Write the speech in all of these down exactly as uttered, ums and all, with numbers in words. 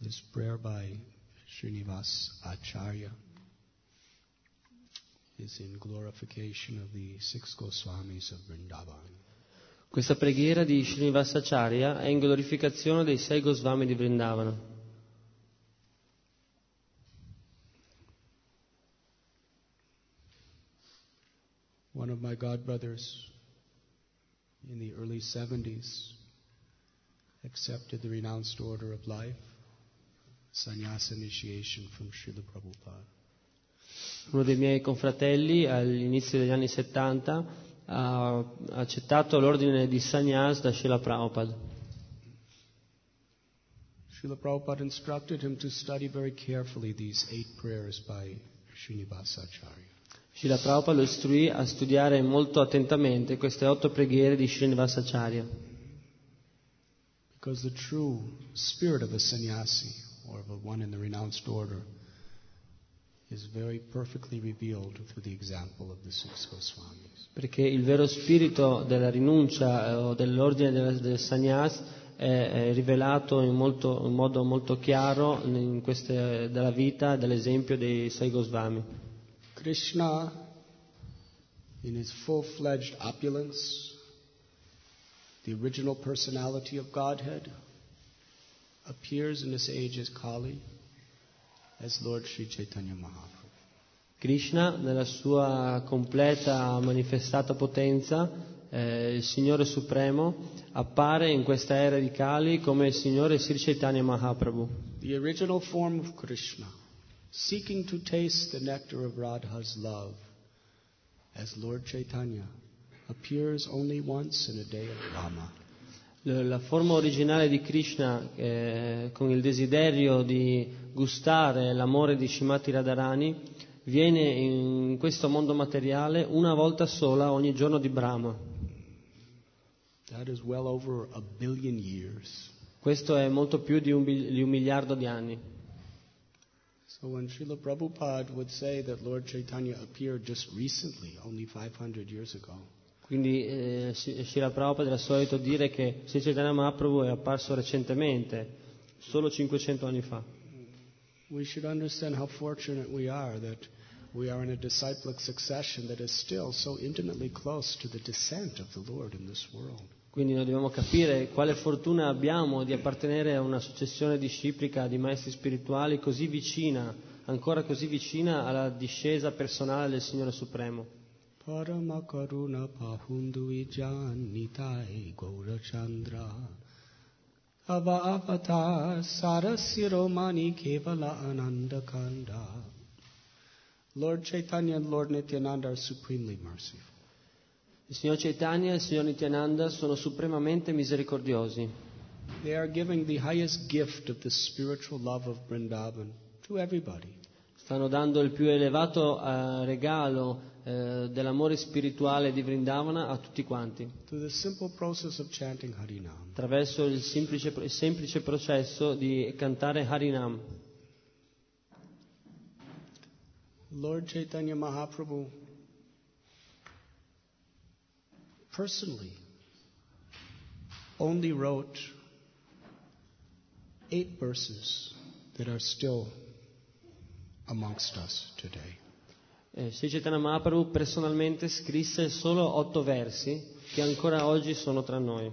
This prayer by Srinivas Acharya is in glorification of the six Goswamis of Vrindavan. Questa preghiera di Srinivasacharya è in glorificazione dei sei Goswami di Vrindavana. One of my godbrothers in the early seventies accepted the renounced order of life, sannyasa initiation from Srila Prabhupada. Uno dei miei confratelli all'inizio degli anni settanta ha accettato l'ordine di sannyas da Srila Prabhupada. Srila Prabhupada instructed him to study very carefully these eight prayers by Srinivasacharya. Srila Prabhupada lo istruì a studiare molto attentamente queste otto preghiere di Srinivasacharya. Because the true spirit of a sannyasi, or of a one in the renounced order, is very perfectly revealed through the example of the six Goswamis. Perché il vero spirito della rinuncia eh, o dell'ordine del, del sannyas è, è rivelato in, molto, in modo molto chiaro in queste, della vita, dell'esempio dei sei Goswami. Krishna, in his full-fledged opulence, the original personality of Godhead, appears in this age as Kali, as Lord Sri Chaitanya Mahaprabhu. Krishna, nella sua completa manifestata potenza, eh, il Signore Supremo, appare in questa era di Kali come il Signore Sri Chaitanya Mahaprabhu. The original form of Krishna, seeking to taste the nectar of Radha's love, as Lord Chaitanya, appears only once in a day of Rama. La forma originale di Krishna, eh, con il desiderio di gustare l'amore di Srimati Radharani, viene in questo mondo materiale una volta sola ogni giorno di Brahma. That is well over a billion years. Questo è molto più di un, di un miliardo di anni. So when Srila Prabhupada would say that Lord Chaitanya appeared just recently, only five hundred years ago, quindi eh, Srila Prabhupada era solito dire che Sri Chaitanya Mahaprabhu è apparso recentemente, solo cinquecento anni fa. We should understand how fortunate we are that we are in a disciplic succession that is still so intimately close to the descent of the Lord in this world. Quindi noi dobbiamo capire quale fortuna abbiamo di appartenere a una successione disciplica di maestri spirituali così vicina, ancora così vicina alla discesa personale del Signore Supremo. Parama karuna pahundui janitai gaurachandra ava avatar sarasiromani kevala anandakanda. Lord Chaitanya and Lord Nityananda are supremely merciful. Il Signor Chaitanya e il Signor Nityananda sono supremamente misericordiosi. They are giving the highest gift of the spiritual love of Vrindavan to everybody. Stanno dando il più elevato uh, regalo uh, dell'amore spirituale di Vrindavana a tutti quanti. Through the simple process of chanting Harinam. Attraverso il semplice, il semplice processo di cantare Harinam. Lord Chaitanya Mahaprabhu personally only wrote eight verses that are still amongst us today. Eh, Sri Chaitanya Mahaprabhu personalmente scrisse solo otto versi che ancora oggi sono tra noi.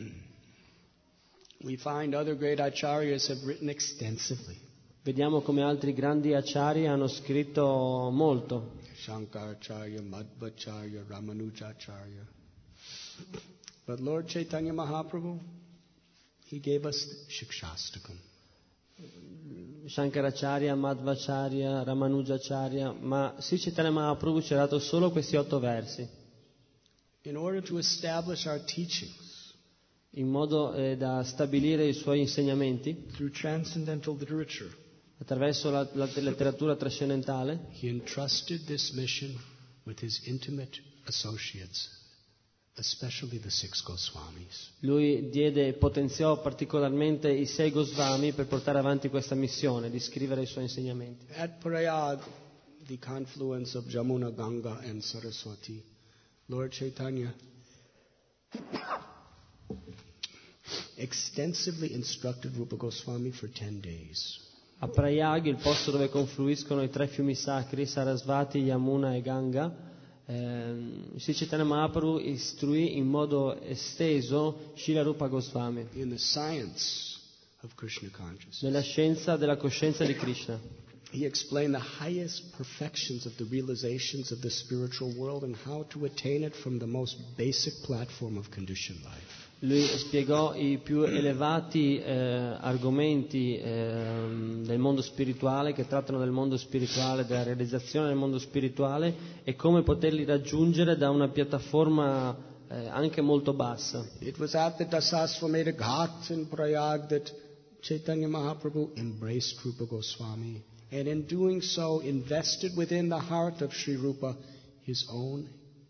We find other great acharyas have written extensively. Vediamo come altri grandi acharya hanno scritto molto. Shankaracharya, Madhvacharya, Ramanujacharya. But Lord Chaitanya Mahaprabhu, he gave us Shikshastakam. Shankaracharya, Madhvacharya, Ramanujacharya, ma Sri Chaitanya Mahaprabhu ci ha dato solo questi otto versi. In order to establish our teachings, in modo eh, da stabilire i suoi insegnamenti, through transcendental literature, attraverso la, la letteratura trascendentale, he entrusted this mission with his intimate associates, especially the six Goswamis. Lui diede e potenziò particolarmente i sei Goswami per portare avanti questa missione di scrivere i suoi insegnamenti. At Prayag, the confluence of Jamuna, Ganga and Saraswati, Lord Chaitanya extensively instructed Rupa Goswami for ten days. A Prayag, il posto dove confluiscono i tre fiumi sacri, Sarasvati, Yamuna e Ganga, ehm, Sri Chaitanya Mahaprabhu istruì in modo esteso Srila Rupa Goswami In the science of Krishna consciousness. nella scienza della coscienza di Krishna. He explained the highest perfections of the realizations of the spiritual world and how to attain it from the most basic platform of conditioned life. Lui spiegò i più elevati eh, argomenti eh, del mondo spirituale, che trattano del mondo spirituale, della realizzazione del mondo spirituale, e come poterli raggiungere da una piattaforma eh, anche molto bassa. It was at the Dasasvamedha Ghat in Prayag that Chaitanya Mahaprabhu embraced Rupa Goswami, and in doing so invested within the heart of Sri Rupa his own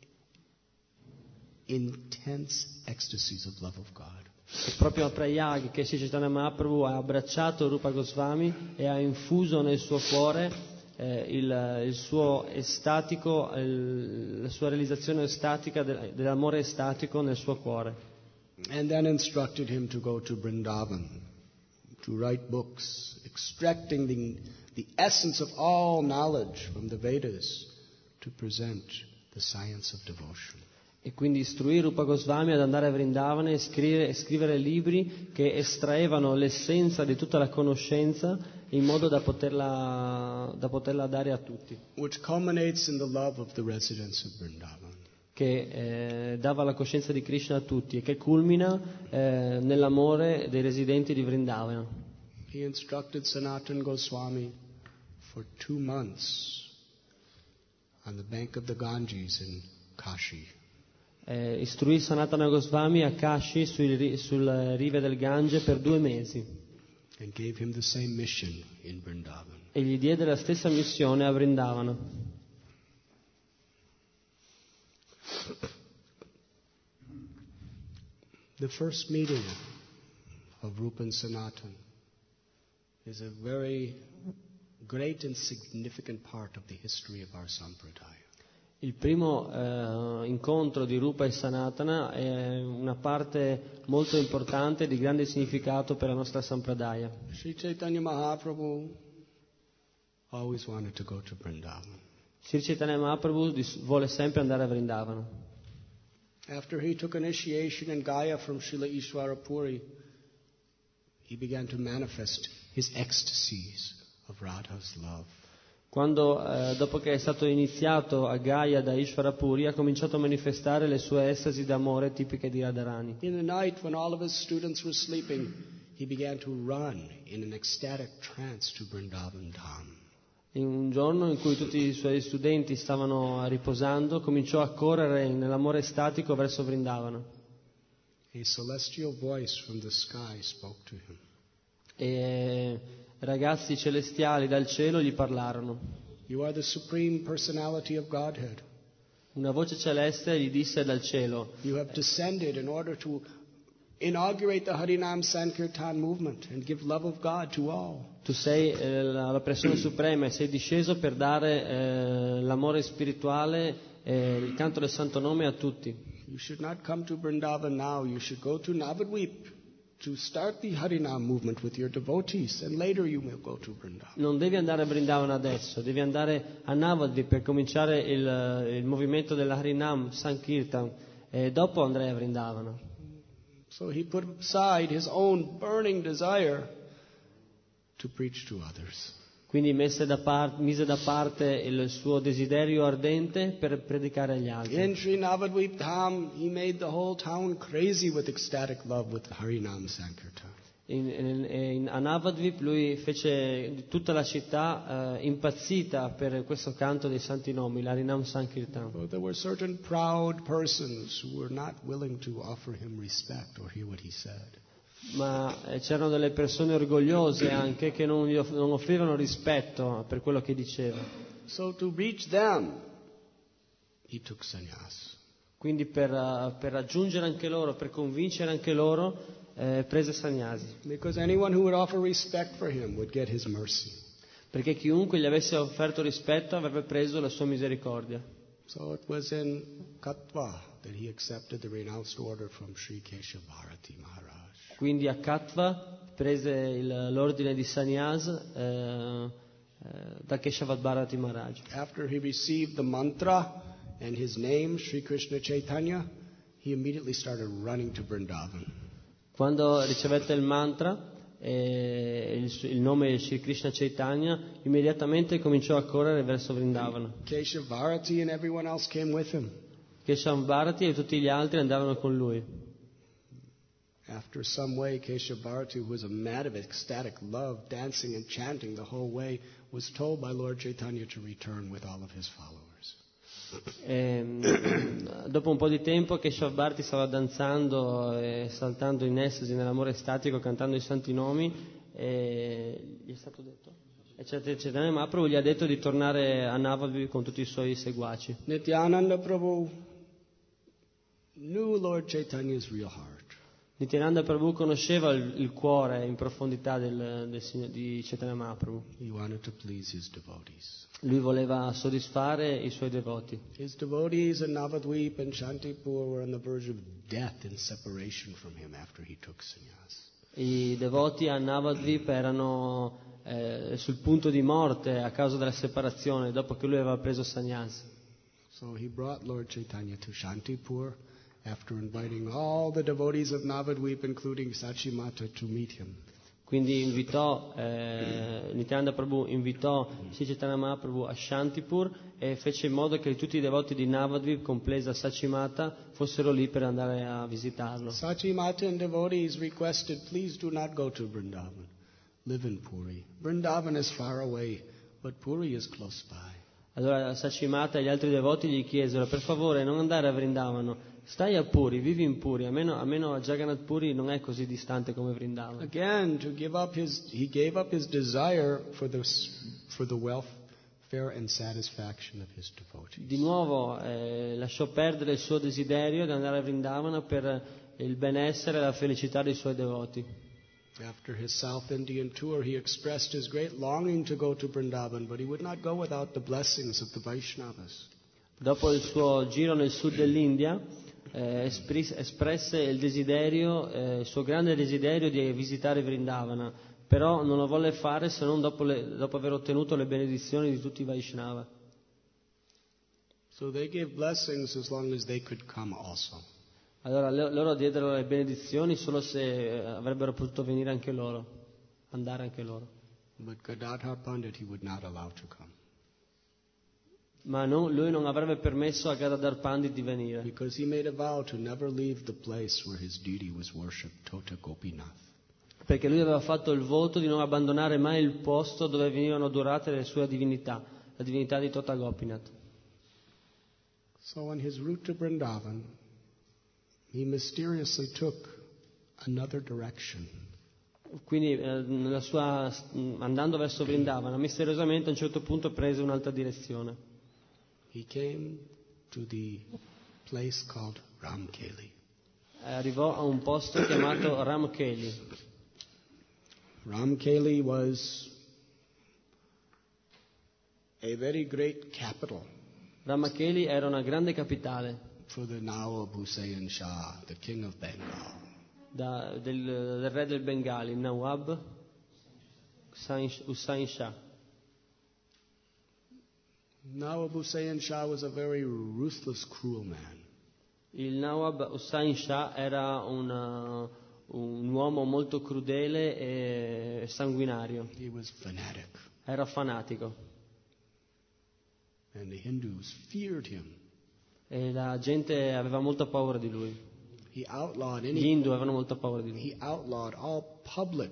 intense ecstasies of love of God. È proprio a Prayag che Sri Chaitanya Mahaprabhu ha abbracciato Rupa Goswami e ha infuso nel suo cuore eh, il, il suo estatico, il, la sua realizzazione estatica de, dell'amore estatico nel suo cuore. And then instructed him to go to Vrindavan, to write books, extracting the, the essence of all knowledge from the Vedas to present the science of devotion. E quindi istruì Rupa Goswami ad andare a Vrindavana e scrivere, e scrivere libri che estraevano l'essenza di tutta la conoscenza in modo da poterla, da poterla dare a tutti, Which culminates in the love of the residents of Vrindavan. che eh, dava la coscienza di Krishna a tutti e che culmina eh, nell'amore dei residenti di Vrindavana. He instructed Sanatana Goswami for two months on the bank of the Ganges in Kashi. Eh, istruì Sanatana Goswami a Kashi sui, sulle rive del Gange per due mesi And gave him the same mission in Vrindavan. e gli diede la stessa missione a Vrindavana. The first meeting of Rupa and Sanatana is a very great and significant part of the history of our Sampradaya. Il primo eh, incontro di Rupa e Sanatana è una parte molto importante di grande significato per la nostra Sampradaya. Sri Chaitanya Mahaprabhu always wanted to go to Vrindavan. Sri Chaitanya Mahaprabhu dis- vuole sempre andare a Vrindavana. After he took initiation in Gaya from Srila Ishwara Puri, he began to manifest his ecstasies of Radha's love. Quando, eh, dopo che è stato iniziato a Gaya da Ishvara Puri, ha cominciato a manifestare le sue estasi d'amore tipiche di Radharani. In the night, when all of his students were sleeping, he began to run in an ecstatic trance to Vrindavan Dham. In un giorno in cui tutti i suoi studenti stavano riposando, cominciò a correre nell'amore estatico verso Vrindavana. A celestial voice from the sky spoke to him. E ragazzi celestiali dal cielo gli parlarono. You are the supreme personality of Godhead. Una voce celeste gli disse dal cielo: You have descended in order to inaugurate the Harinam Sankirtan movement and give love of God to all. tu sei eh, la, la persona suprema e sei disceso per dare eh, l'amore spirituale e il canto del santo nome a tutti. You should not come to Vrindavan now. You should go to Navadvip to start the Harinam movement with your devotees, and later you will go to Vrindavan. Non devi andare a Vrindavana adesso, devi andare a Navadvip per cominciare il, il movimento della Harinam Sankirtan e dopo andrai a Vrindavana. So he put aside his own burning desire to preach to others. Quindi mise da, par- mise da parte il suo desiderio ardente per predicare agli altri. In Sri Navadvip Dham, he made the whole town crazy with ecstatic love with Harinam Sankirtan. In, in, in, a Navadvip lui fece tutta la città eh, impazzita per questo canto dei santi nomi, l'Harinam Sankirtan. So there were certain proud persons who were not willing to offer him respect or hear what he said. Ma eh, c'erano delle persone orgogliose anche che non, gli off- non offrivano rispetto per quello che diceva. So to reach them, he took sannyas. Quindi per, uh, per raggiungere anche loro, per convincere anche loro, eh, prese sannyasi. Because anyone who would offer respect for him would get his mercy. Perché chiunque gli avesse offerto rispetto avrebbe preso la sua misericordia. So it was in Katwa that he accepted the renounced order from Sri Keshav Bharati Maharaj. Quindi a Katva prese il, l'ordine di sannyas eh, eh, da Keshav Bharati Maharaj. After he received the mantra and his name, Sri Krishna Chaitanya, he immediately started running to Vrindavan. Quando ricevette il mantra e il, il nome Sri Krishna Chaitanya, immediatamente cominciò a correre verso Vrindavana. Keshav Bharati and everyone else came with him. Keshav Bharati e tutti gli altri andavano con lui. After some way, Keshav Bharati, who was a mad of ecstatic love, dancing and chanting the whole way, was told by Lord Chaitanya to return with all of his followers. E, dopo un po' di tempo Keshav Bharati stava danzando e saltando in estasi nell'amore estatico, cantando i santi nomi, e gli è stato detto, eccetera eccetera, ma Prabhu gli ha detto di tornare a Navadvip con tutti i suoi seguaci. Nityananda Prabhu knew Lord Chaitanya's real heart. Nityananda Prabhu conosceva il, il cuore in profondità del, del, di Chaitanya Mahaprabhu. He wanted to please his devotees. Lui voleva soddisfare i suoi devoti. His devotees in Navadvip and Shantipur were on the verge of death and separation from him after he took sannyas. I devoti a Navadvip erano eh, sul punto di morte a causa della separazione dopo che lui aveva preso sannyas. So he brought Lord Chaitanya to Shantipur after inviting all the devotees of Navadvip, including Sachimata, to meet him. Quindi invitò, eh, Nityananda Prabhu invitò Sri Chaitanya Mahaprabhu a Shantipur e fece in modo che tutti i devoti di Navadvip, compresa Sachimata, fossero lì per andare a visitarlo. Sachimata and devotees requested, please do not go to Vrindavan. Live in Puri. Vrindavan is far away, but Puri is close by. Allora Sachimata e gli altri devoti gli chiesero, per favore non andare a Vrindavano, stai a Puri, vivi in Puri, almeno, almeno a Jagannath Puri non è così distante come Vrindavana. Again, to give up his, he gave up his desire for the, for the welfare and satisfaction of his devotees. Di nuovo eh, lasciò perdere il suo desiderio di andare a Vrindavana per il benessere e la felicità dei suoi devoti. After his South Indian tour, he expressed his great longing to go to Vrindavan, but he would not go without the blessings of the Vaishnavas. Dopo il suo giro nel sud dell'India, eh, espris- espresse il desiderio, eh, il suo grande desiderio di visitare Vrindavana, però non lo volle fare se non dopo, le, dopo aver ottenuto le benedizioni di tutti i Vaishnava. So they gave blessings as long as they could come also. Allora loro diedero le benedizioni solo se avrebbero potuto venire anche loro, andare anche loro. But Gadadhar Pandit he would not allow to come. Ma non, lui non avrebbe permesso a Gadadhar Pandit di venire. Because he made a vow to never leave the place where his deity was worshipped, Tota Gopinath. Perché lui aveva fatto il voto di non abbandonare mai il posto dove venivano adorate le sue divinità, la divinità di Tota Gopinath. So on his route to Vrindavan, he mysteriously took another direction. Quindi eh, nella sua, andando verso Vrindavana, misteriosamente a un certo punto prese un'altra direzione. He came to the place called Ramkeli. Arrivò a un posto chiamato Ramkeli. Ramkeli was a very great capital. Ramkeli era una grande capitale. For the Nawab Hussain Shah, the king of Bengal. Da, del, del re del Bengali, Nawab Hussain Shah. Nawab Hussain Shah was a very ruthless, cruel man. Il Nawab Hussain Shah era una, un uomo molto crudele e sanguinario. He was fanatic. Era fanatico. And the Hindus feared him. E la gente aveva molta paura di lui. He outlawed any, Gli Hindu avevano molta paura di lui. He outlawed all public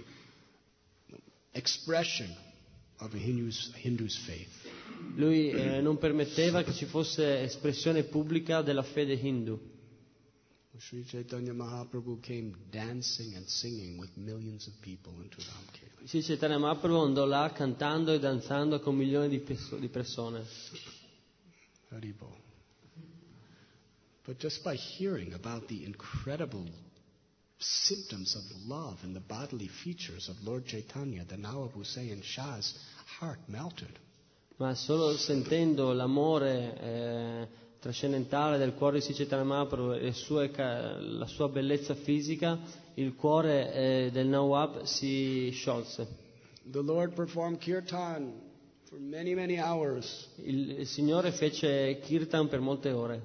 expression of a Hindu's, Hindu's faith. Lui eh, non permetteva che ci fosse espressione pubblica della fede hindu. Sri Chaitanya Mahaprabhu came dancing and singing with millions of people into Ramkeli. Sri Chaitanya Mahaprabhu andò là cantando e danzando con milioni di, perso- di persone. Haribol. But just by hearing about the incredible symptoms of love and the bodily features of Lord Chaitanya, the Nawab Hussain Shah's heart melted. Ma solo sentendo l'amore eh, trascendentale del cuore di Sri Chaitanya Mahaprabhu e sue, la sua bellezza fisica, il cuore eh, del Nawab si sciolse. The Lord performed kirtan for many, many hours. Il, il Signore fece kirtan per molte ore.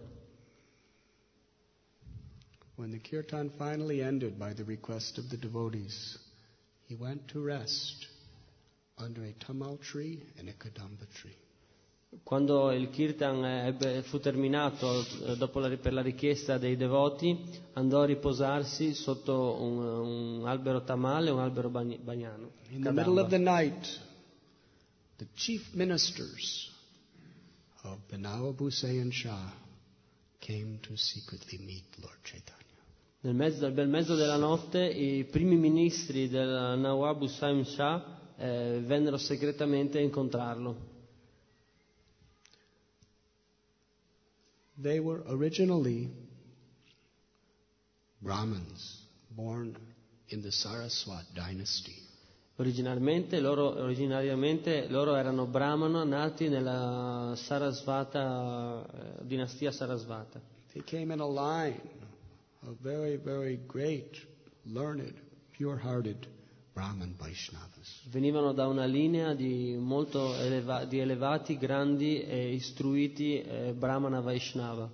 When the kirtan finally ended by the request of the devotees, he went to rest under a tamal tree and a kadamba tree. Quando il kirtan ebbe, fu terminato, dopo la, per la richiesta dei devoti, andò a riposarsi sotto un, un albero tamale e un albero bagnano. In the middle of the night, the chief ministers of Nawab Hussain Shah came to secretly meet Lord Chaitanya. Nel mezzo, nel bel mezzo della notte, i primi ministri del Nawab Hussain Shah eh, vennero segretamente a incontrarlo. They were originally Brahmins born in the Saraswat dynasty. Originalmente loro, originariamente loro erano brahmana nati nella Sarasvata, eh, dinastia Sarasvata. They came in a line of very, very great, learned, pure-hearted Brahman Vaishnavas. Venivano da una linea di molto eleva, di elevati, grandi e istruiti eh, Brahmana Vaishnava.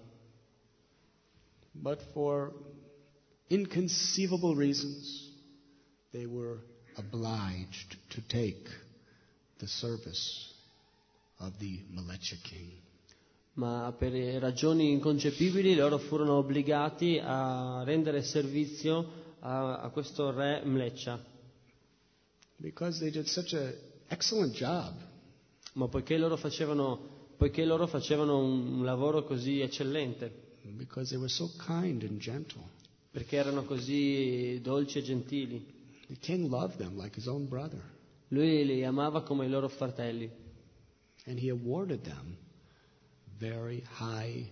But for inconceivable reasons, they were obliged to take the service of the Malecha king. Ma per ragioni inconcepibili loro furono obbligati a rendere servizio a, a questo re Mleccia. Because they did such an excellent job. Ma poiché loro facevano, poiché loro facevano un lavoro così eccellente. Because they were so kind and gentle. Perché erano così dolci e gentili. The king loved them like his own brother. Lui li amava come i loro fratelli. And he awarded them very high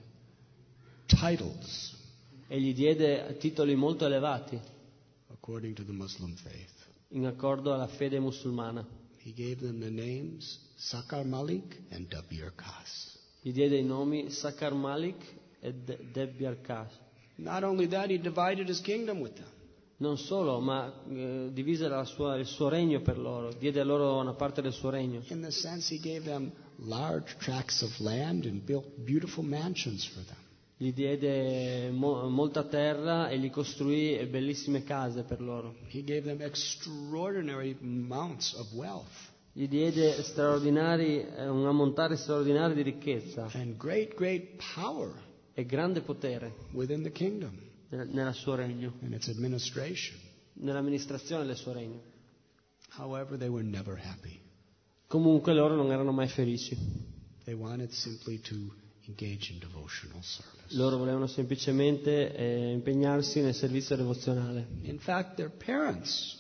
titles. E gli diede titoli molto elevati. According to the Muslim faith. In accordo alla fede musulmana. He gave them the names Sakar Malik and Dabir Khas. Gli diede i nomi Sakar Malik e Dabir Khas. Not only that, he divided his kingdom with them. Non solo, ma eh, divise la sua, il suo regno per loro, diede loro una parte del suo regno. In the sense, he gave them large tracts of land and built beautiful mansions for them. Gli diede mo- molta terra e gli costruì bellissime case per loro. He gave them extraordinary amounts of wealth. Gli diede straordinari, un ammontare straordinario di ricchezza. And great, great power. E grande potere. Within the kingdom. Nel suo regno. And its administration. Nell'amministrazione del suo regno. However, they were never happy. Comunque loro non erano mai felici. They wanted simply to engage in devotional service. Loro volevano semplicemente eh, impegnarsi nel servizio devozionale. In fact, their parents,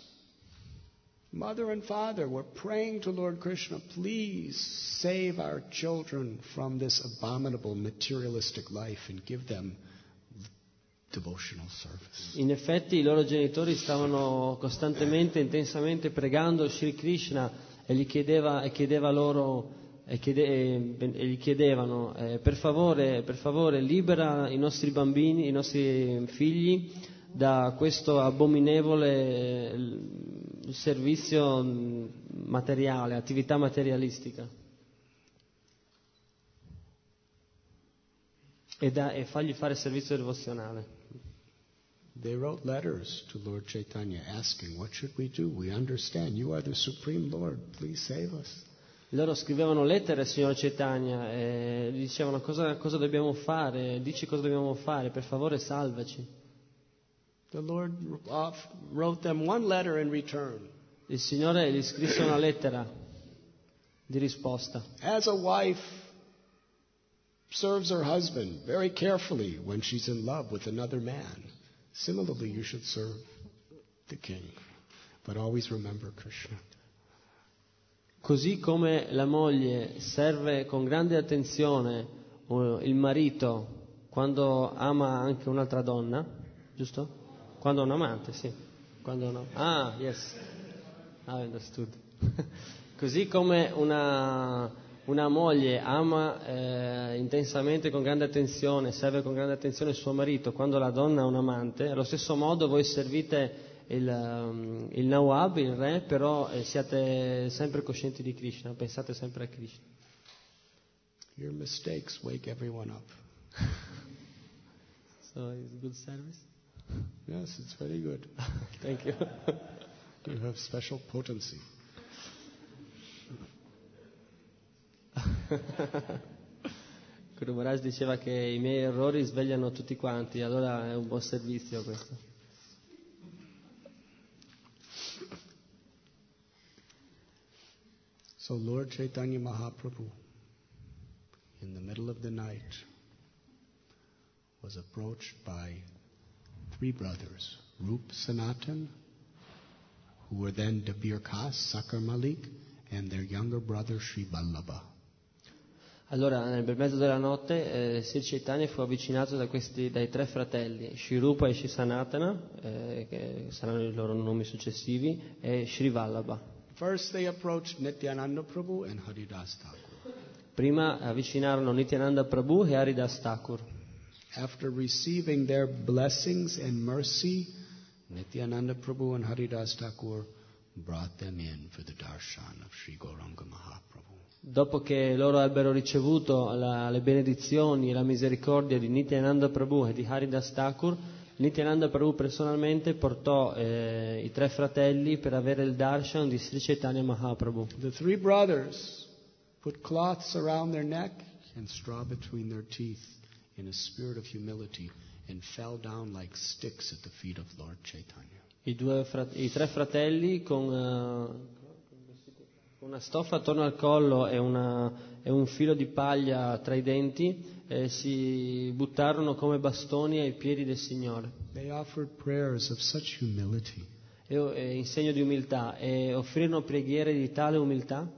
mother and father, were praying to Lord Krishna, please save our children from this abominable materialistic life and give them devotional service. In effetti i loro genitori stavano costantemente, intensamente pregando Sri Krishna e gli chiedeva, e chiedeva loro e, chiede, e, e gli chiedevano eh, per favore, per favore libera i nostri bambini, i nostri figli da questo abominevole eh, servizio materiale, attività materialistica e, da, e fargli fare servizio devozionale. They wrote letters to Lord Chaitanya asking, what should we do? We understand you are the Supreme Lord, please save us. Loro scrivevano lettere al Signore Chaitanya e gli dicevano cosa, cosa dobbiamo fare, dici cosa dobbiamo fare, per favore salvaci. The Lord wrote them one letter in return. Il Signore gli scrisse una lettera di risposta. As a wife serves her husband very carefully when she's in love with another man, similarly you should serve the king, but always remember Krishna. Così come la moglie serve con grande attenzione il marito quando ama anche un'altra donna, giusto? Quando è un amante, sì. Quando no. Ah, yes. I understood. Così come una, una moglie ama eh, intensamente, con grande attenzione, serve con grande attenzione il suo marito, quando la donna ha un amante, allo stesso modo voi servite il, um, il Nawab, il re, però eh, siate sempre coscienti di Krishna, pensate sempre a Krishna. Your mistakes wake everyone up. So it's good service? Yes, it's very good. Thank you. You have special potency. Guru Maharaj diceva che i miei errori svegliano tutti quanti, allora è un buon servizio questo. So Lord Chaitanya Mahaprabhu, in the middle of the night, was approached by three brothers, Rup Sanatan, who were then Dabir Kas, Sakar Malik, and their younger brother Sri Vallabha. Allora, nel bel mezzo della notte, eh, Sri Chaitanya fu avvicinato da questi, dai tre fratelli, Sri Rupa e Sri Sanatana, eh, che saranno i loro nomi successivi, e Sri Vallabha. First they approached Nityananda Prabhu and Haridas Thakur. Prima avvicinarono Nityananda Prabhu e Haridas Thakur. After receiving their blessings and mercy, Nityananda Prabhu and Haridas Thakur brought them in for the darshan of Sri Gauranga Mahaprabhu. Dopo che loro ebbero ricevuto la, le benedizioni e la misericordia di Nityananda Prabhu e di Haridas Thakur, Nityananda Prabhu personalmente portò eh, i tre fratelli per avere il darshan di Sri Chaitanya Mahaprabhu. The three brothers put cloths around their neck and straw between their teeth in a spirit of humility and fell down like sticks at the feet of Lord Chaitanya. I, due frat- i tre fratelli con uh, una stoffa attorno al collo e, una, e un filo di paglia tra i denti eh, si buttarono come bastoni ai piedi del Signore. They offered prayers of such humility E, e in segno di umiltà, e offrirono preghiere di tale umiltà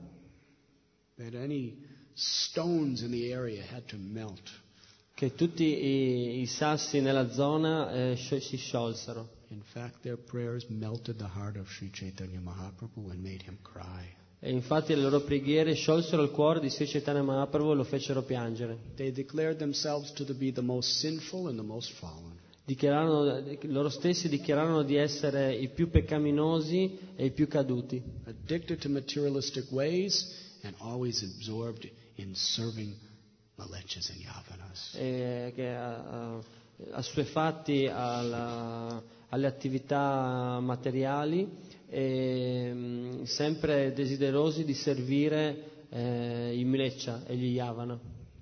that any stones in the area had to melt. che tutti i, i sassi nella zona eh, sci- si sciolsero. In fact, their prayers melted the heart of Sri Chaitanya Mahaprabhu and made him cry. E infatti le loro preghiere sciolsero il cuore di Sri Chaitanya Mahaprabhu e lo fecero piangere. They declared themselves to be the most sinful and the most fallen. Dichiararono, loro stessi dichiararono di essere i più peccaminosi e i più caduti, Addicted to materialistic ways and always absorbed in serving malechas and yavanas. e che, uh, assuefatti alla, alle attività materiali e um, sempre desiderosi di servire eh, i Mleccha e gli Yavana.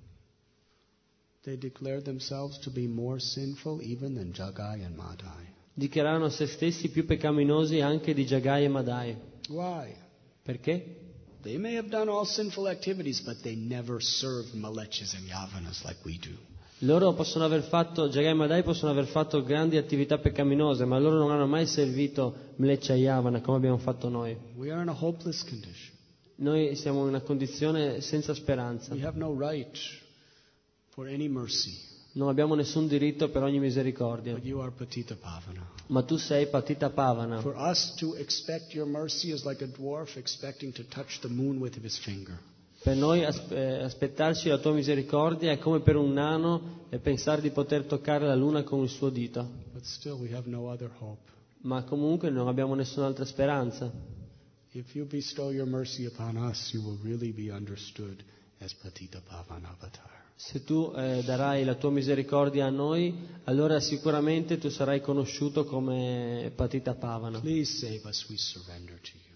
They declared themselves to be more sinful even than Jagai and Madai. Dichiararono se stessi più peccaminosi anche di Jagai e Madai. Why? Perché? They may have done all sinful activities, but they never served malechas and yavanas like we do. Loro possono aver fatto, Jagai e Madai possono aver fatto grandi attività peccaminose, ma loro non hanno mai servito Mleccha e Yavana come abbiamo fatto noi. We are in a hopeless condition. Noi siamo in una condizione senza speranza. We have no right for any mercy. Non abbiamo nessun diritto per ogni misericordia. But you are Patita Pavana. Ma tu sei Patita Pavana. For us to expect your mercy is like a dwarf expecting to touch the moon with his finger. Per noi aspettarci la tua misericordia è come per un nano e pensare di poter toccare la luna con il suo dito. But still we have no other hope. Ma comunque non abbiamo nessun'altra speranza. If you bestow your mercy upon us, you will really be understood as Patita Pavana Avatar. Se tu eh, darai la tua misericordia a noi, allora sicuramente tu sarai conosciuto come Patita Pavana. Please save us, we surrender to you.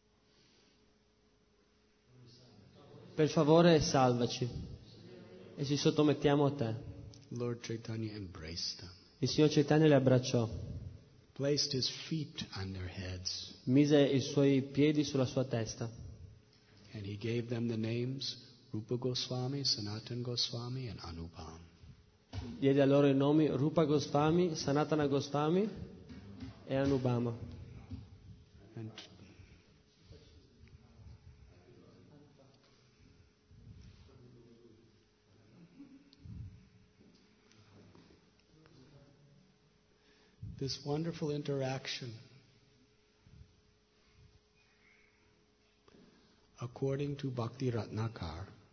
Per favore salvaci e ci sottomettiamo a te. Lord Chaitanya embraced them, Il Signor Chaitanya li abbracciò, placed his feet on their heads, mise i suoi piedi sulla sua testa and he gave them the names Rupa Goswami, Sanatan Goswami, and Anupam. diede a loro i nomi Rupa Goswami, Sanatana Goswami e Anubama. And this wonderful interaction, according to Bhakti Ratnakar,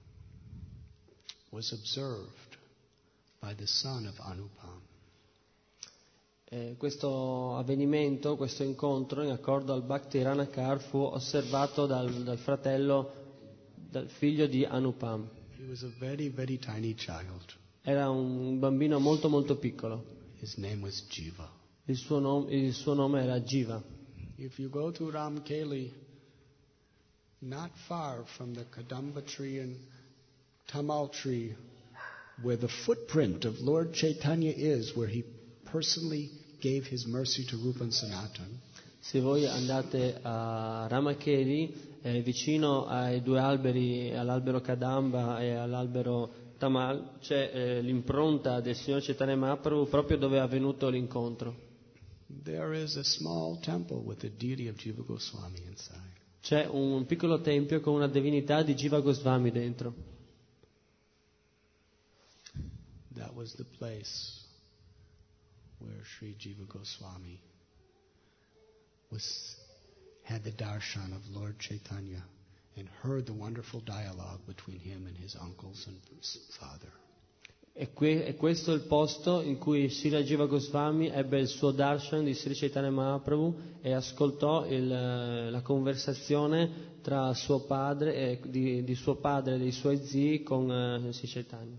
was observed by the son of Anupam. Eh, questo avvenimento, questo incontro, in accordo al Bhakti Ranakar, fu osservato dal, dal fratello, dal figlio di Anupam. He was a very, very tiny child. Era un bambino molto molto piccolo. His name was Jiva. Il suo, nom- il suo nome era Jiva. If you go to Ramkeli, not far from the Kadamba tree and Tamal tree, where the footprint of Lord Chaitanya is, where he personally gave his mercy to Rupa and Sanatan. Se voi andate a Ramakeli, eh, vicino ai due alberi, all'albero Kadamba e all'albero Tamal, c'è eh, l'impronta del signor Chaitanya Mahaprabhu proprio dove è avvenuto l'incontro. There is a small temple with the deity of Jiva Goswami inside. C'è un piccolo tempio con una divinità di Jiva Goswami dentro. That was the place where Sri Jiva Goswami was, had the darshan of Lord Chaitanya and heard the wonderful dialogue between him and his uncles and his father. E, que- e questo è il posto in cui Srila Jiva Goswami ebbe il suo darshan di Sri Chaitanya Mahaprabhu e ascoltò il, la conversazione tra suo padre, eh, di, di suo padre e dei suoi zii con eh, Sri Chaitanya.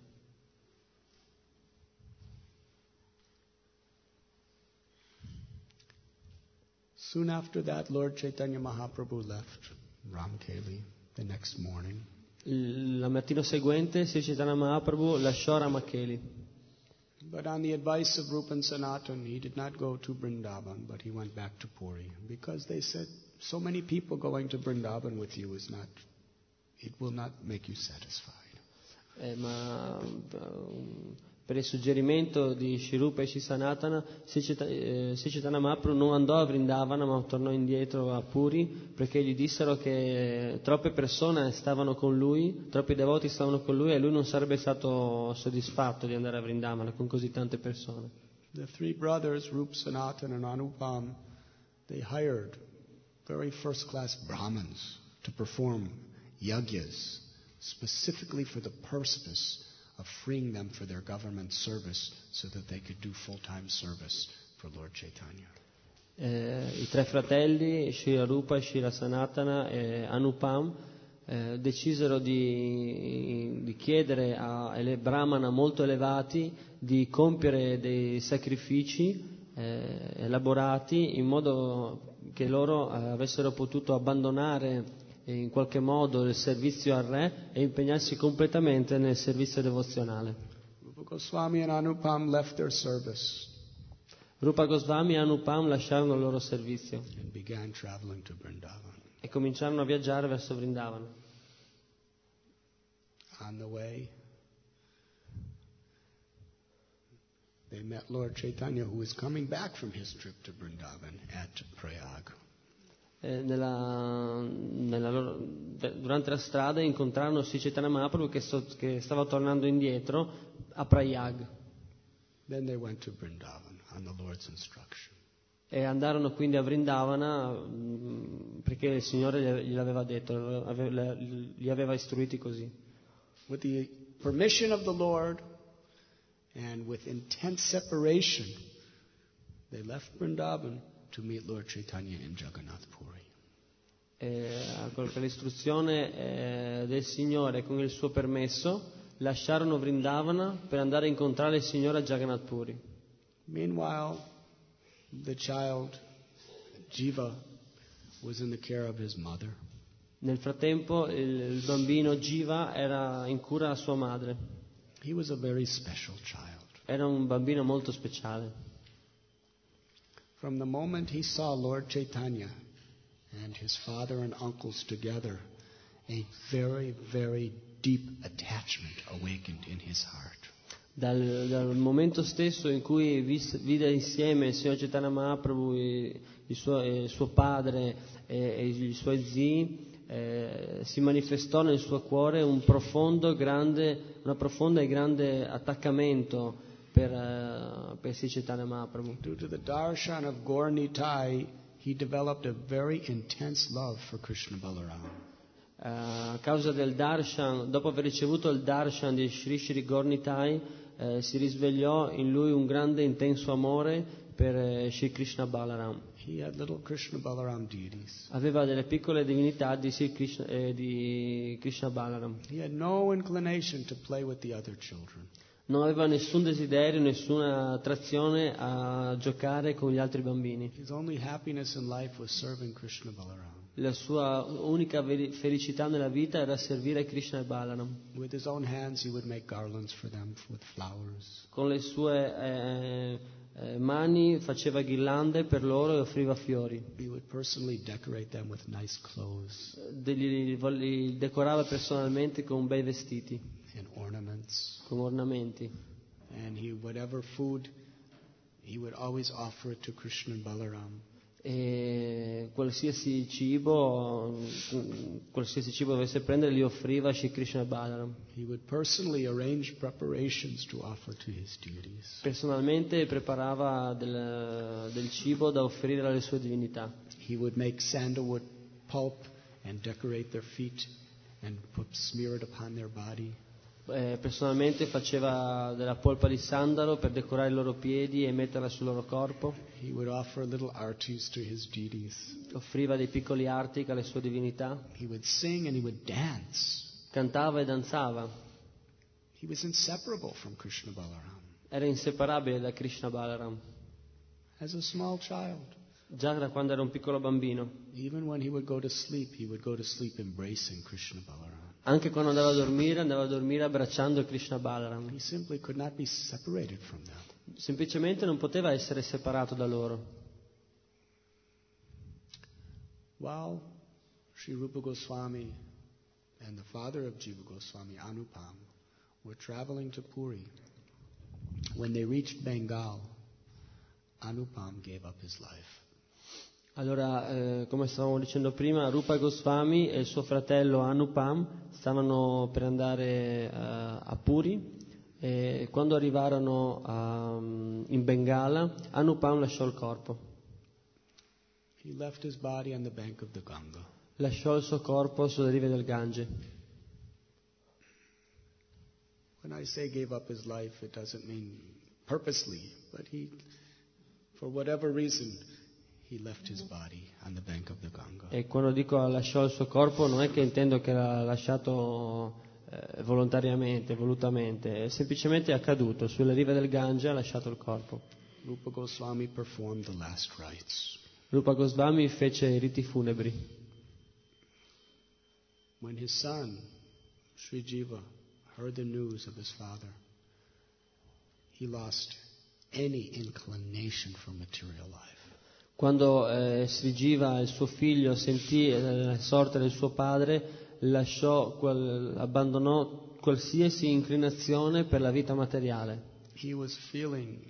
Soon after that, Lord Chaitanya Mahaprabhu left Ramkeli the next morning. Il mattino seguente Sri Chaitanya Mahaprabhu lasciò Ramakeli. But on the advice of Rupa and Sanatan, he did not go to Vrindavan, but he went back to Puri. Because they said, so many people going to Vrindavan with you is not, it will not make you satisfied. Eh, ma um, per il suggerimento di Shri Rupa e Shri Sanatana, Sri Chaitanya Mahaprabhu non andò a Vrindavana ma tornò indietro a Puri perché gli dissero che troppe persone stavano con lui, troppi devoti stavano con lui e lui non sarebbe stato soddisfatto di andare a Vrindavana con così tante persone. The three brothers, Rup, Sanatan and Anupam, they hired very first-class Brahmins to perform yagyas specifically for the purpose of freeing them for their government service so that they could do full-time service for Lord Chaitanya. Eh, I tre fratelli, Shri Rupa, Shri Sanatana e Anupam, eh, decisero di, di chiedere a ele- brahmana molto elevati di compiere dei sacrifici eh, elaborati in modo che loro eh, avessero potuto abbandonare in qualche modo il servizio al re e impegnarsi completamente nel servizio devozionale. Rupa Goswami and Anupam left their service Rupa Goswami e Anupam lasciarono il loro servizio and began traveling to Vrindavan. e cominciarono a viaggiare verso Vrindavana. On the way, they met Lord Chaitanya, who was coming back from his trip to Vrindavan at Prayag. Eh, nella, nella loro, durante la strada incontrarono Sri Chaitanya Mahaprabhu che, so, che stava tornando indietro a Prayag. Then they went to Vrindavan on the Lord's instruction. E andarono quindi a Vrindavana mh, perché il Signore gliel'aveva detto, aveva, li aveva istruiti così. With the permission of the Lord and with intense separation, they left Vrindavan to meet Lord Chaitanya in Jagannath Puri. E, per l'istruzione eh, del Signore, con il suo permesso, lasciarono Vrindavana per andare a incontrare il Signore a Jagannath Puri. Meanwhile, the child, Jiva, was in the care of his mother. Nel frattempo il, il bambino Jiva era in cura a sua madre. He was a very special child. Era un bambino molto speciale. From the moment he saw Lord Chaitanya and his father and uncles together, a very, very deep attachment awakened in his heart. Dal, dal momento stesso in cui vis, vide insieme il Signor Chaitanya Mahaprabhu, il, il, suo, il suo padre e, e i suoi zii, eh, si manifestò nel suo cuore un profondo, grande, una profonda e grande attaccamento per, uh, per Sri Chaitanya Mahaprabhu. Due to the darshan of Gaur Nitai, he developed a very intense love for Krishna Balaram. a causa del darshan, dopo aver ricevuto il darshan di Sri Sri Gaur-Nitai, eh, si risvegliò in lui un grande intenso amore per eh, Sri Krishna Balaram. He had little Krishna Balaram deities. Aveva delle piccole divinità di, Sri Krishna, eh, di Krishna Balaram. He had no inclination to play with the other children. Non aveva nessun desiderio, nessuna attrazione a giocare con gli altri bambini. His only happiness in life was serving Krishna Balaram. La sua unica felicità nella vita era servire Krishna e Balaram. With his own hands he would make garlands for them with flowers. Con le sue eh, eh, mani faceva ghirlande per loro e offriva fiori. He would personally decorate them with nice clothes. Li, li decorava personalmente con bei vestiti. And ornaments. Con ornamenti. And he, whatever food, he would always offer it to Krishna and Balaram. E qualsiasi cibo, qualsiasi cibo dovesse prendere, li offriva a Shri Krishna e Balaram. He would personally arrange preparations to offer to his deities. Personalmente preparava del, del cibo da offrire alle sue divinità. He would make sandalwood pulp and decorate their feet and put, smear it upon their body. Eh, personalmente faceva della polpa di sandalo per decorare i loro piedi e metterla sul loro corpo. He would offer little artis to his deities. Offriva dei piccoli arti alle sue divinità. He would sing and he would dance. Cantava e danzava. He was inseparable from Krishna Balaram. Era inseparabile da Krishna Balaram. As a small child. Già da quando era un piccolo bambino. Even when he would go to sleep, he would go to sleep embracing Krishna Balaram. Anche quando andava a dormire, andava a dormire abbracciando Krishna Balaram. He simply could not be separated from them. Semplicemente non poteva essere separato da loro. While Sri Rupa Goswami and the father of Jiva Goswami, Anupam, were traveling to Puri, when they reached Bengal, Anupam gave up his life. Allora, eh, come stavamo dicendo prima, Rupa Goswami e il suo fratello Anupam stavano per andare uh, a Puri e quando arrivarono a, um, in Bengala, Anupam lasciò il corpo. He left his body on the bank of the Ganga. Lasciò il suo corpo sulle rive del Gange. When I say gave up his life, it doesn't mean purposely, but he, for whatever reason, he left his body on the bank of the Ganga. E quando dico lasciò il suo corpo non è che intendo che l'ha lasciato eh, volontariamente, volutamente, è semplicemente accaduto, sulle rive del Gange ha lasciato il corpo. Rupa Goswami performed the last rites. Rupa Goswami fece i riti funebri. When his son, Sri Jiva, heard the news of his father, he lost any inclination for material life. Quando eh, Sri Jiva, il suo figlio, sentì eh, la sorte del suo padre, lasciò, quel, abbandonò qualsiasi inclinazione per la vita materiale. He was feeling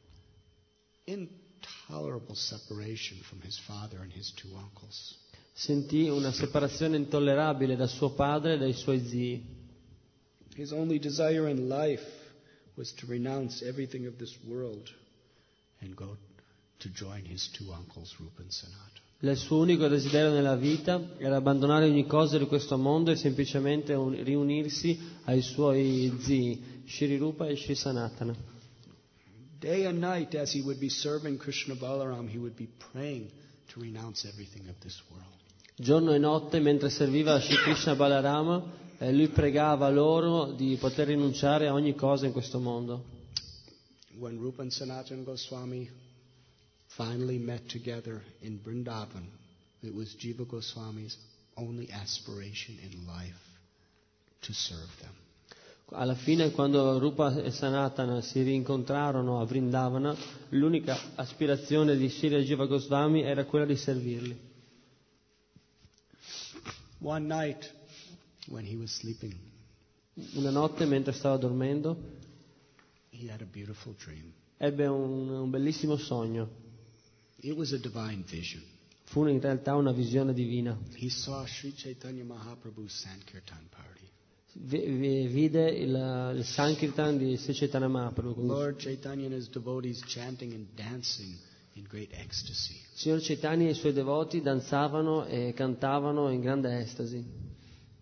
intolerable separation from his father and his two uncles. Sentì una separazione intollerabile da suo padre e dai suoi zii. His only desire in life was to renounce everything of this world and go to join his two uncles, Rupa and Sanatana. Il suo unico desiderio nella vita era abbandonare ogni cosa di questo mondo e semplicemente un, riunirsi ai suoi zii, Shri Rupa e Shri Sanatana. Day and night, as he would be serving Krishna Balaram, he would be praying to renounce everything of this world. Giorno e notte, mentre serviva Shri Krishna Balarama, eh, lui pregava loro di poter rinunciare a ogni cosa in questo mondo. When Rupa and Sanatana Goswami finally met together in Vrindavan, it was Jiva Goswami's only aspiration in life to serve them. Alla fine, quando Rupa e Sanatana si rincontrarono a Vrindavana, l'unica aspirazione di Sri Jiva Goswami era quella di servirli. One night, when he was sleeping, una notte mentre stava dormendo, he had a beautiful dream. Ebbe un, un bellissimo sogno. It was a divine vision. Fu in realtà una visione divina. He saw Sri Chaitanya Mahaprabhu's Sankirtan party. V- vide il, il Sankirtan di Sri Chaitanya Mahaprabhu. Lord Chaitanya and his devotees chanting and dancing in great ecstasy. Signor Chaitanya e i suoi devoti danzavano e cantavano in grande estasi.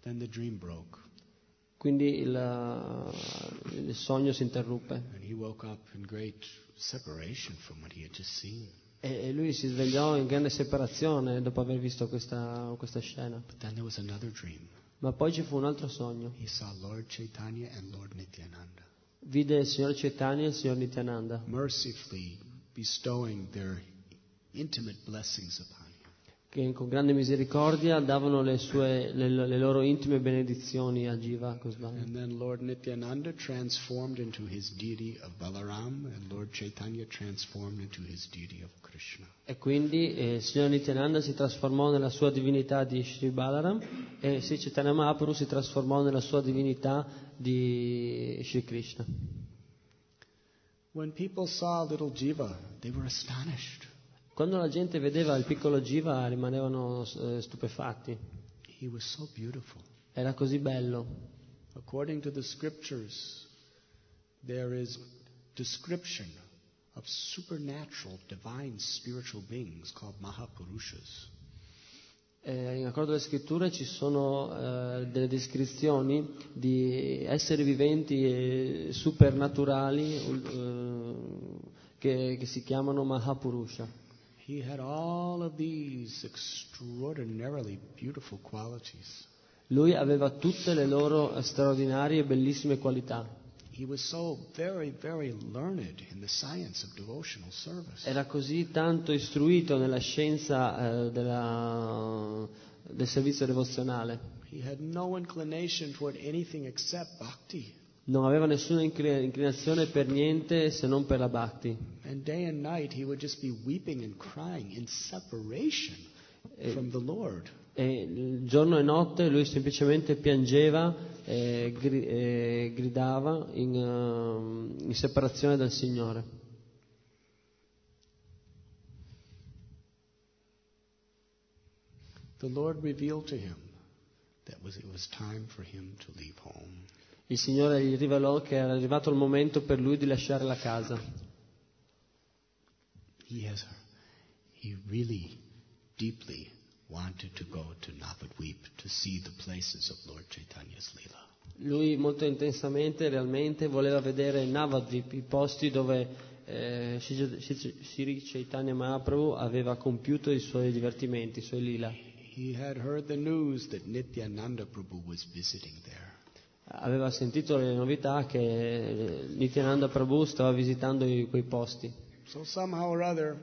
Then the dream broke. Quindi il, il sogno si interruppe. And he woke up in great separation from what he had just seen. E, e lui si svegliò in grande separazione dopo aver visto questa, questa scena. But then there was another dream. Ma poi ci fu un altro sogno. He saw Lord Chaitanya and Lord Nityananda Vide il signor Chaitanya e il signor Nityananda mercifully bestowing their intimate blessings upon him. che con grande misericordia davano le, sue, le, le loro intime benedizioni a Jiva Goswami. And then Lord Nityananda transformed into his deity of Balaram, and Lord Chaitanya transformed into his deity of Krishna. E quindi eh, il signor Nityananda si trasformò nella sua divinità di Sri Balaram e Sri Chaitanya Mahaprabhu si trasformò nella sua divinità di Sri Krishna. When people saw little Jiva, they were astonished. Quando la gente vedeva il piccolo Jiva rimanevano eh, stupefatti. He was so beautiful. Era così bello. According to the scriptures, there is description of supernatural, divine, spiritual beings called Mahapurushas. Eh, in accordo alle scritture ci sono eh, delle descrizioni di esseri viventi e supernaturali eh, che, che si chiamano Mahapurusha. He had all of these extraordinarily beautiful qualities. Lui aveva tutte le loro straordinarie e bellissime qualità. He was so very, very learned in the science of devotional service. Era così tanto istruito nella scienza eh, della, del servizio devozionale. He had no inclination toward anything except bhakti. Non aveva nessuna inclinazione per niente se non per la bhakti. And day and night he would just be weeping and crying in separation from the Lord. E giorno e notte lui semplicemente piangeva e gri- e gridava in, uh, in separazione dal Signore. The Lord revealed to him that was, it was time for him to leave home. Il Signore gli rivelò che era arrivato il momento per lui di lasciare la casa. He has, he really deeply wanted to go to Navadvip to see the places of Lord Chaitanya's Leela. Lui molto intensamente, realmente, voleva vedere Navadvip, i posti dove eh, Sri Chaitanya Mahaprabhu aveva compiuto i suoi divertimenti, i suoi lila. He had heard the news that Nityananda Prabhu was visiting there. Aveva sentito le novità che Nityananda Prabhu stava visitando i, quei posti. So somehow or other,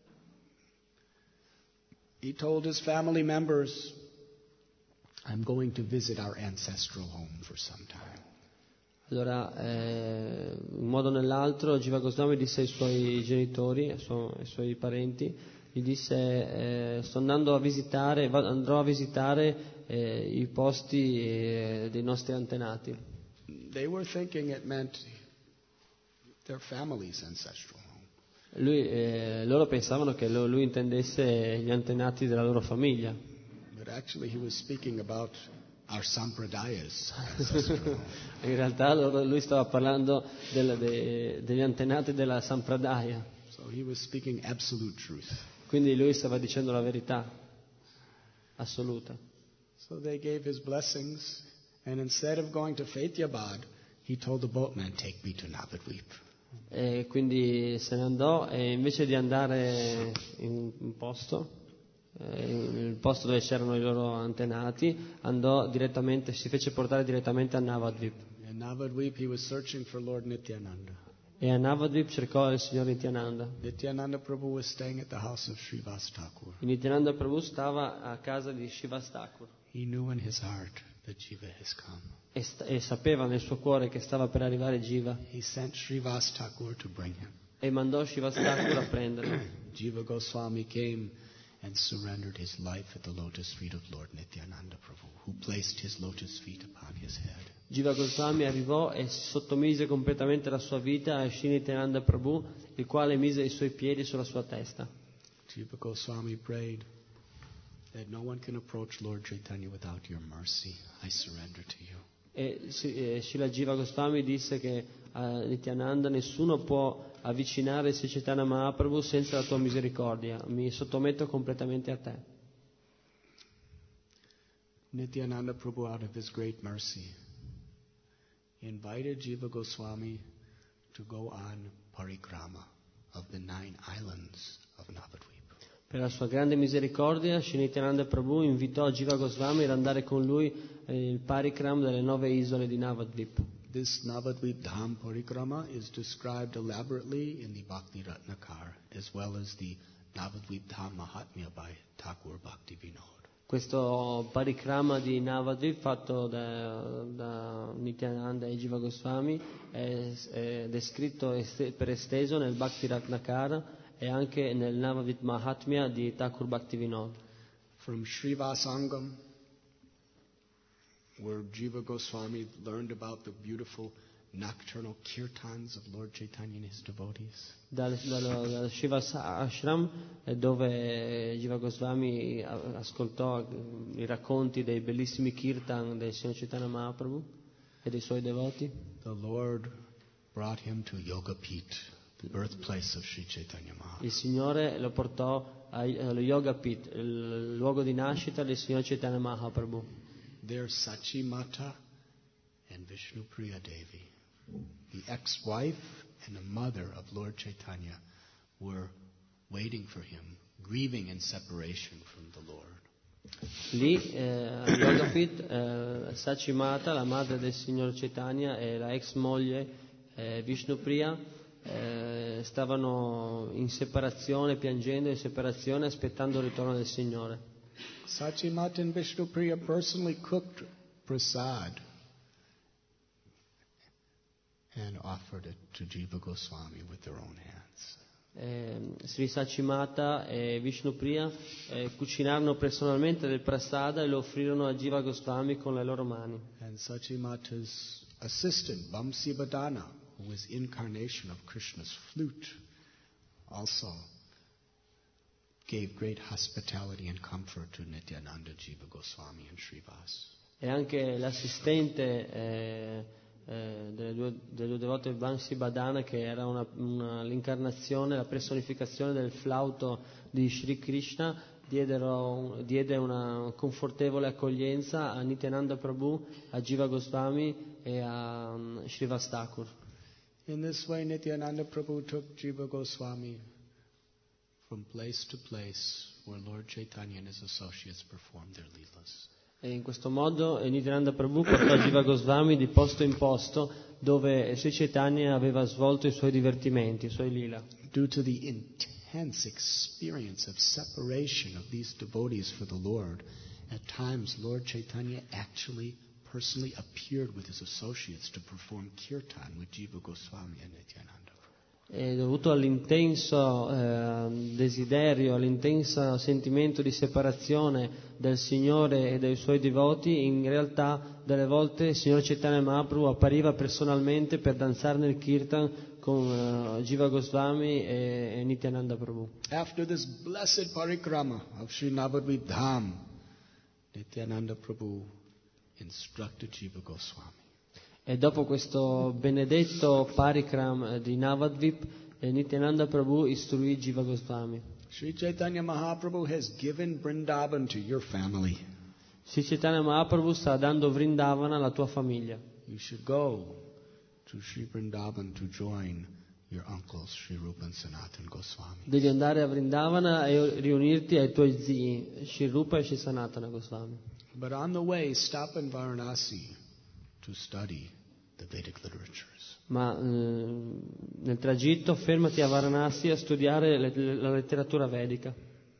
he told his family members, I'm going to visit our ancestral home for some time. Allora, eh, in un modo o nell'altro, Jiva Goswami disse ai suoi genitori, ai, suoi, ai suoi parenti, gli disse, eh, sto andando a visitare, andrò a visitare eh, i posti eh, dei nostri antenati. They were thinking it meant their family's ancestral home. Lui, eh, loro pensavano che lo, lui intendesse gli antenati della loro famiglia. But actually he was speaking about our sampradayas. ancestral home. In realtà loro, lui stava parlando del, de, degli antenati della Sampradaya. So he was speaking absolute truth. Quindi lui stava dicendo la verità assoluta. So they gave his blessings, and instead of going to Faityabad, he told the boatman, take me to Navadvip. E quindi se ne andò e invece di andare in un posto, eh, il posto dove c'erano i loro antenati, andò direttamente, si fece portare direttamente a Navadvip. In Navadvip he was searching for Lord Nityananda. E a Navadvip cercò il signor Nityananda. Nityananda Prabhu was staying at the house of Srivas Thakur. Il Nityananda Prabhu stava a casa di Srivas Thakur. He knew in his heart that Jiva has come. E, st- e sapeva nel suo cuore che stava per arrivare Jiva. He sent Srivas Thakur to bring him. E mandò Srivas Thakur a prenderlo. Jiva Goswami came and surrendered his life at the lotus feet of Lord Nityananda Prabhu, who placed his lotus feet upon his head. Jiva Goswami arrivò e sottomise completamente la sua vita a Sri Nityananda Prabhu, il quale mise i suoi piedi sulla sua testa. Jiva Goswami prayed that no one can approach Lord Chaitanya without your mercy. I surrender to you. E eh, Srila Jiva Goswami disse che a Nityananda nessuno può avvicinare Sri Chaitanya Mahaprabhu senza la tua misericordia. Mi sottometto completamente a te. Nityananda Prabhu, out of his great mercy, invited Jiva Goswami to go on parikrama of the nine islands of Navadvip. Per la sua grande misericordia, Sri Nityananda Prabhu invitò Jiva Goswami ad andare con lui il parikram delle nove isole di Navadvip. This Navadvip Dham parikrama is described elaborately in the Bhakti Ratnakar, as well as the Navadvip Dham Mahatmya by Thakur Bhakti Vinod. Questo parikrama di Navadvip fatto da, da Nityananda e Jiva Goswami è, è descritto est- per esteso nel Bhakti Ratnakara e anche nel Navadvip Mahatmya di Thakur Bhakti Vinod. From Srivasangam, where Jiva Goswami learned about the beautiful nocturnal kirtans of Lord Chaitanya and his devotees. Dal, dal, dal Shiva Ashram, dove Jiva Goswami ascoltò i racconti dei bellissimi kirtan del Signor Chaitanya Mahaprabhu e dei suoi devoti. The Lord brought him to Yogapit, the birthplace of Sri Chaitanya Mahaprabhu. Il Signore lo portò allo Yogapit, il luogo di nascita del Signor Chaitanya Mahaprabhu. There Sachi Mata and Vishnupriya Devi, the ex-wife and the mother of Lord Chaitanya, were waiting for him, grieving in separation from the Lord. Lì eh, a Yogapit, eh, Sachimata, la madre del Signor Chaitanya, e la ex moglie eh, Vishnupriya eh, stavano in separazione, piangendo in separazione, aspettando il ritorno del Signore. Sachimata and Vishnupriya personally cooked prasad and offered it to Jiva Goswami with their own hands. Eh, Sri Sachimata e Vishnupriya eh, cucinarono personalmente del prasada e lo offrirono a Jiva Goswami con le loro mani. And Sachimata's assistant, Vamsi Vadana, who was incarnation of Krishna's flute, also gave great hospitality and comfort to Nityananda, Jiva Goswami and Srivas. E anche l'assistente eh, eh, delle, due, delle due devote Vamsi Badana, che era una, una, l'incarnazione, la personificazione del flauto di Sri Krishna, diedero, diede una confortevole accoglienza a Nityananda Prabhu, a Jiva Goswami e a um, Srivas Thakur. In this way, Nityananda Prabhu took Jiva Goswami from place to place where Lord Chaitanya and his associates performed their leelas. E in questo modo Nityananda Prabhu portò Jiva Goswami di posto in posto dove Sri Chaitanya aveva svolto i suoi divertimenti, i suoi lila. Due to the intense experience of separation of these devotees for the Lord, at times Lord Chaitanya actually personally appeared with his associates to perform kirtan with Jiva Goswami and Nityananda. E dovuto all'intenso eh, desiderio, all'intenso sentimento di separazione del Signore e dei suoi devoti, in realtà delle volte il Signor Chaitanya Mahaprabhu appariva personalmente per danzare nel kirtan con uh, Jiva Goswami e, e Nityananda Prabhu. After this blessed parikrama of Sri Navadvip Dham, Nityananda Prabhu instructed Jiva Goswami. E dopo questo benedetto parikram di Navadvip, Nityananda Prabhu istruì Jiva Goswami. Sri Chaitanya Mahaprabhu has given Vrindavan to your family. Sri Chaitanya Mahaprabhu sta dando Vrindavana alla tua famiglia. You should go to Sri Vrindavan to join your uncles Sri Rupa and Sanatan Goswami. Devi andare a Vrindavana e riunirti ai tuoi zii, Sri Rupa e Sri Sanatana Goswami. But on the way, stop in Varanasi to study the Vedic literatures. Ma eh, nel tragitto fermati a Varanasi a studiare le, la letteratura vedica.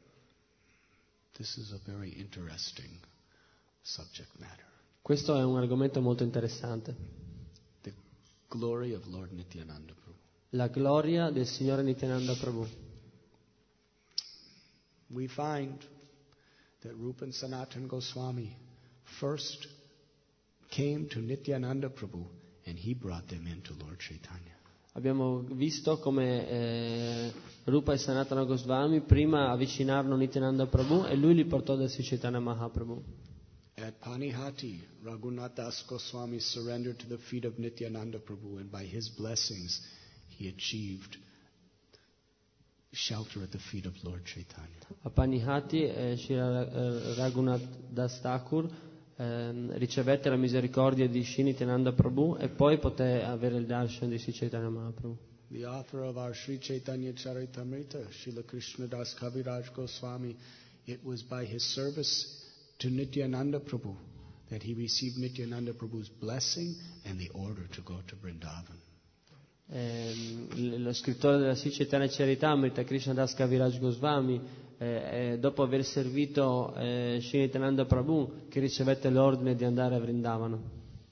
This is a very interesting subject matter. Questo è un argomento molto interessante. The glory of Lord Nityananda Prabhu. La gloria del Signore Nityananda Prabhu. We find that Rupa and Sanatan Goswami first came to Nityananda Prabhu and he brought them into Lord Chaitanya. Abbiamo visto come eh, Rupa e Sanatana Goswami prima avvicinarono Nityananda Prabhu e lui li portò da Sri Chaitanya Mahaprabhu. At Panihati, Raghunath Das Goswami surrendered to the feet of Nityananda Prabhu, and by his blessings he achieved shelter at the feet of Lord Chaitanya. A Panihati, eh, Shri Raghunath Das Thakur ehm, ricevette la misericordia di Sri Nityananda Prabhu e poi poté avere il darshan di Sri Chaitanya Mahaprabhu. The author of our Sri Chaitanya Charitamrita, Srila Krishnadas Kaviraj Goswami, it was by his service to Nityananda Prabhu that he received Nityananda Prabhu's blessing and the order to go to Vrindavan. Eh, lo scrittore della Sri Chaitanya Charitamrita, Krishnadas Kaviraj Goswami, eh, eh, dopo aver servito eh, Sri Nityananda Prabhu, che ricevette l'ordine di andare a Vrindavana.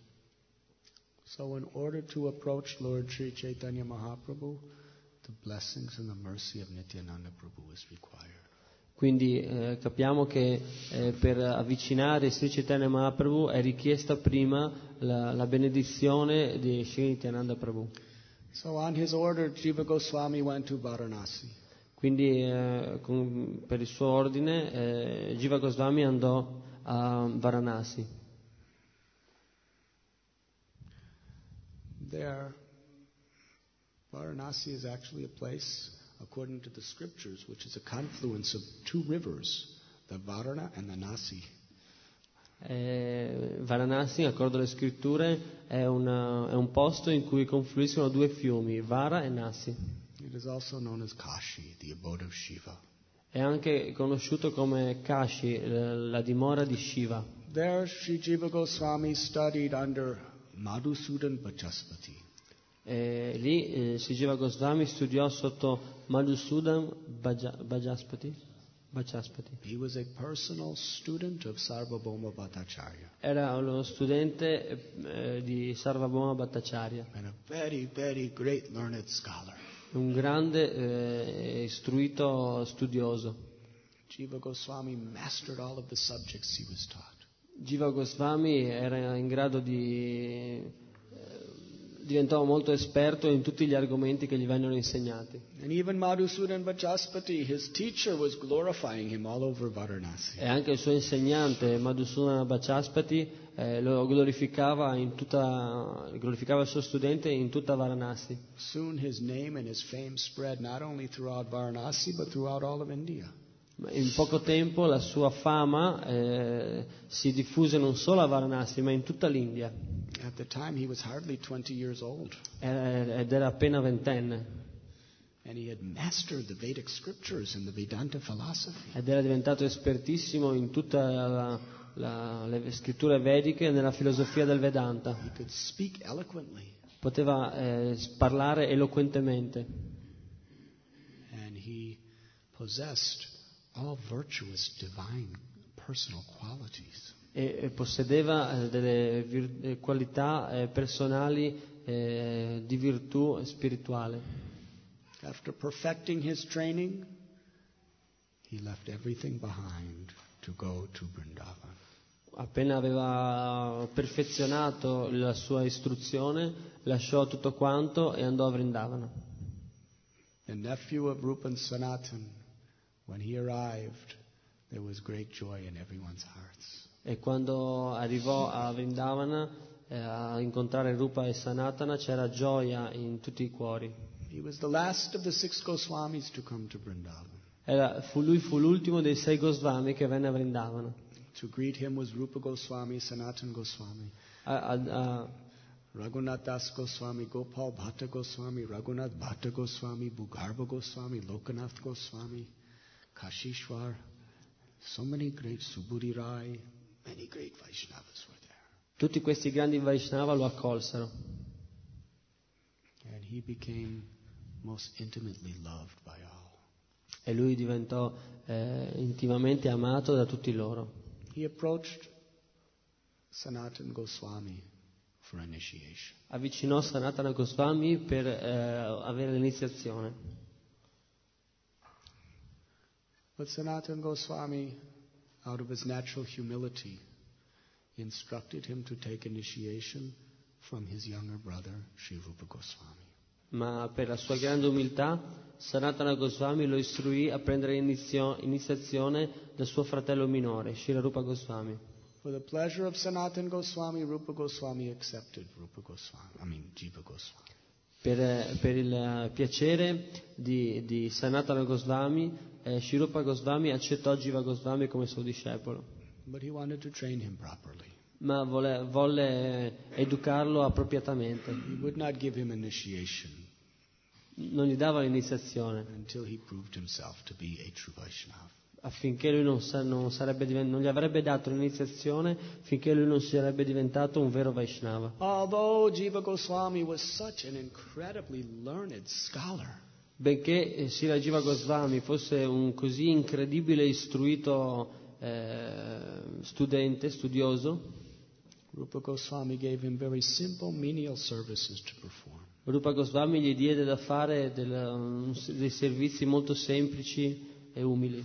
So in order to approach Lord Sri Chaitanya Mahaprabhu, the blessings and the mercy of Nityananda Prabhu is required. Quindi eh, capiamo che eh, per avvicinare Sri Chaitanya Mahaprabhu è richiesta prima la, la benedizione di Sri Nityananda Prabhu. So on his order, Jiva Goswami went to Varanasi. Quindi eh, con, per il suo ordine eh, Jiva Goswami andò a Varanasi. There, Varanasi is actually a place, according to the scriptures, which is a confluence of two rivers, the Varana and the Nasi. Eh, Varanasi, in accordo alle scritture, è, una, è un posto in cui confluiscono due fiumi, Vara e Nasi. It is also known as Kashi, the abode of Shiva. È anche conosciuto come Kashi, la, la dimora di Shiva. There, Sri Jiva Goswami studied under Madhusudan Vachaspati. E lì eh, Sri Jiva Goswami studiò sotto Madhusudan Vajaspati. Vachaspati. He was a personal student of Sarvabhauma Bhattacharya. Era uno studente eh, di Sarvabhauma Bhattacharya. And a very, very great learned scholar. Un grande eh, istruito studioso. Jiva Goswami mastered all of the subjects he was taught. Jiva Goswami era in grado di eh, diventò molto esperto in tutti gli argomenti che gli vennero insegnati. And even Madhusudan Vachaspati, his teacher, was glorifying him all over Varanasi. E anche il suo insegnante Madhusudan Vachaspati eh, lo glorificava in tutta glorificava il suo studente in tutta Varanasi. Soon his name and his fame spread not only throughout Varanasi but throughout all of India. In poco tempo la sua fama eh, si diffuse non solo a Varanasi ma in tutta l'India. At the time he was hardly twenty years old. Ed era appena ventenne. And he had mastered the Vedic scriptures and the Vedanta philosophy. Ed era diventato espertissimo in tutte le scritture vediche e nella filosofia del Vedanta. He could speak eloquently. Poteva eh, parlare eloquentemente. And he possessed all virtuous divine personal qualities. E, e possedeva eh, delle vir- qualità eh, personali eh, di virtù spirituale. After perfecting his training, he left everything behind to go to Vrindavan. Appena aveva perfezionato la sua istruzione, lasciò tutto quanto e andò a Vrindavana. The nephew of Rupan Sanatan, when he arrived, there was great joy in everyone's hearts. E quando arrivò a Vrindavana eh, a incontrare Rupa e Sanatana c'era gioia in tutti i cuori. He was the last of the six Goswamis to come to Vrindavan. Era, fu, lui fu l'ultimo dei sei Goswami che venne a Vrindavana. To greet him was Rupa Goswami, Sanatan Goswami, A, a, a, Raghunath Das Goswami, Gopal Bhatta Goswami, Raghunath Bhatta Goswami, Bhugarva Goswami, Lokanath Goswami, Kashishwar, so many great Suburi Rai, many great Vaishnavas were there. tutti questi grandi Vaishnava lo accolsero. And he became most intimately loved by all. E lui diventò eh, intimamente amato da tutti loro. He approached Sanatan Goswami for initiation. Avvicinò Sanatana Goswami per eh, avere l'iniziazione. But Sanatan Goswami, out of his natural humility, instructed him to take initiation from his younger brother, Sri Rupa Goswami. Ma per la sua grande umiltà, Sanatana Goswami lo istruì a prendere inizio, iniziazione dal suo fratello minore, Srila Rupa Goswami. For the pleasure of Sanatan Goswami, Rupa Goswami accepted Rupa Goswami, I mean Jiva Goswami. Per, per il piacere di, di Sanatana Goswami, eh, Sri Rupa Goswami accettò Jiva Goswami come suo discepolo. But he wanted to train him properly. ma volle, volle educarlo appropriatamente. He would not give him initiation Non gli dava l'iniziazione until he proved himself to be a true Vaishnava. affinché lui non, sa, non, sarebbe diven- non gli avrebbe dato l'iniziazione finché lui non sarebbe diventato un vero Vaishnava. Although Jiva Goswami was such an incredibly learned scholar, Benché eh, Srila Jiva Goswami fosse un così incredibile istruito eh, studente, studioso, Rupa Goswami gave him very simple menial services to perform. Rupa Goswami gli diede da fare del, um, dei servizi molto semplici e umili.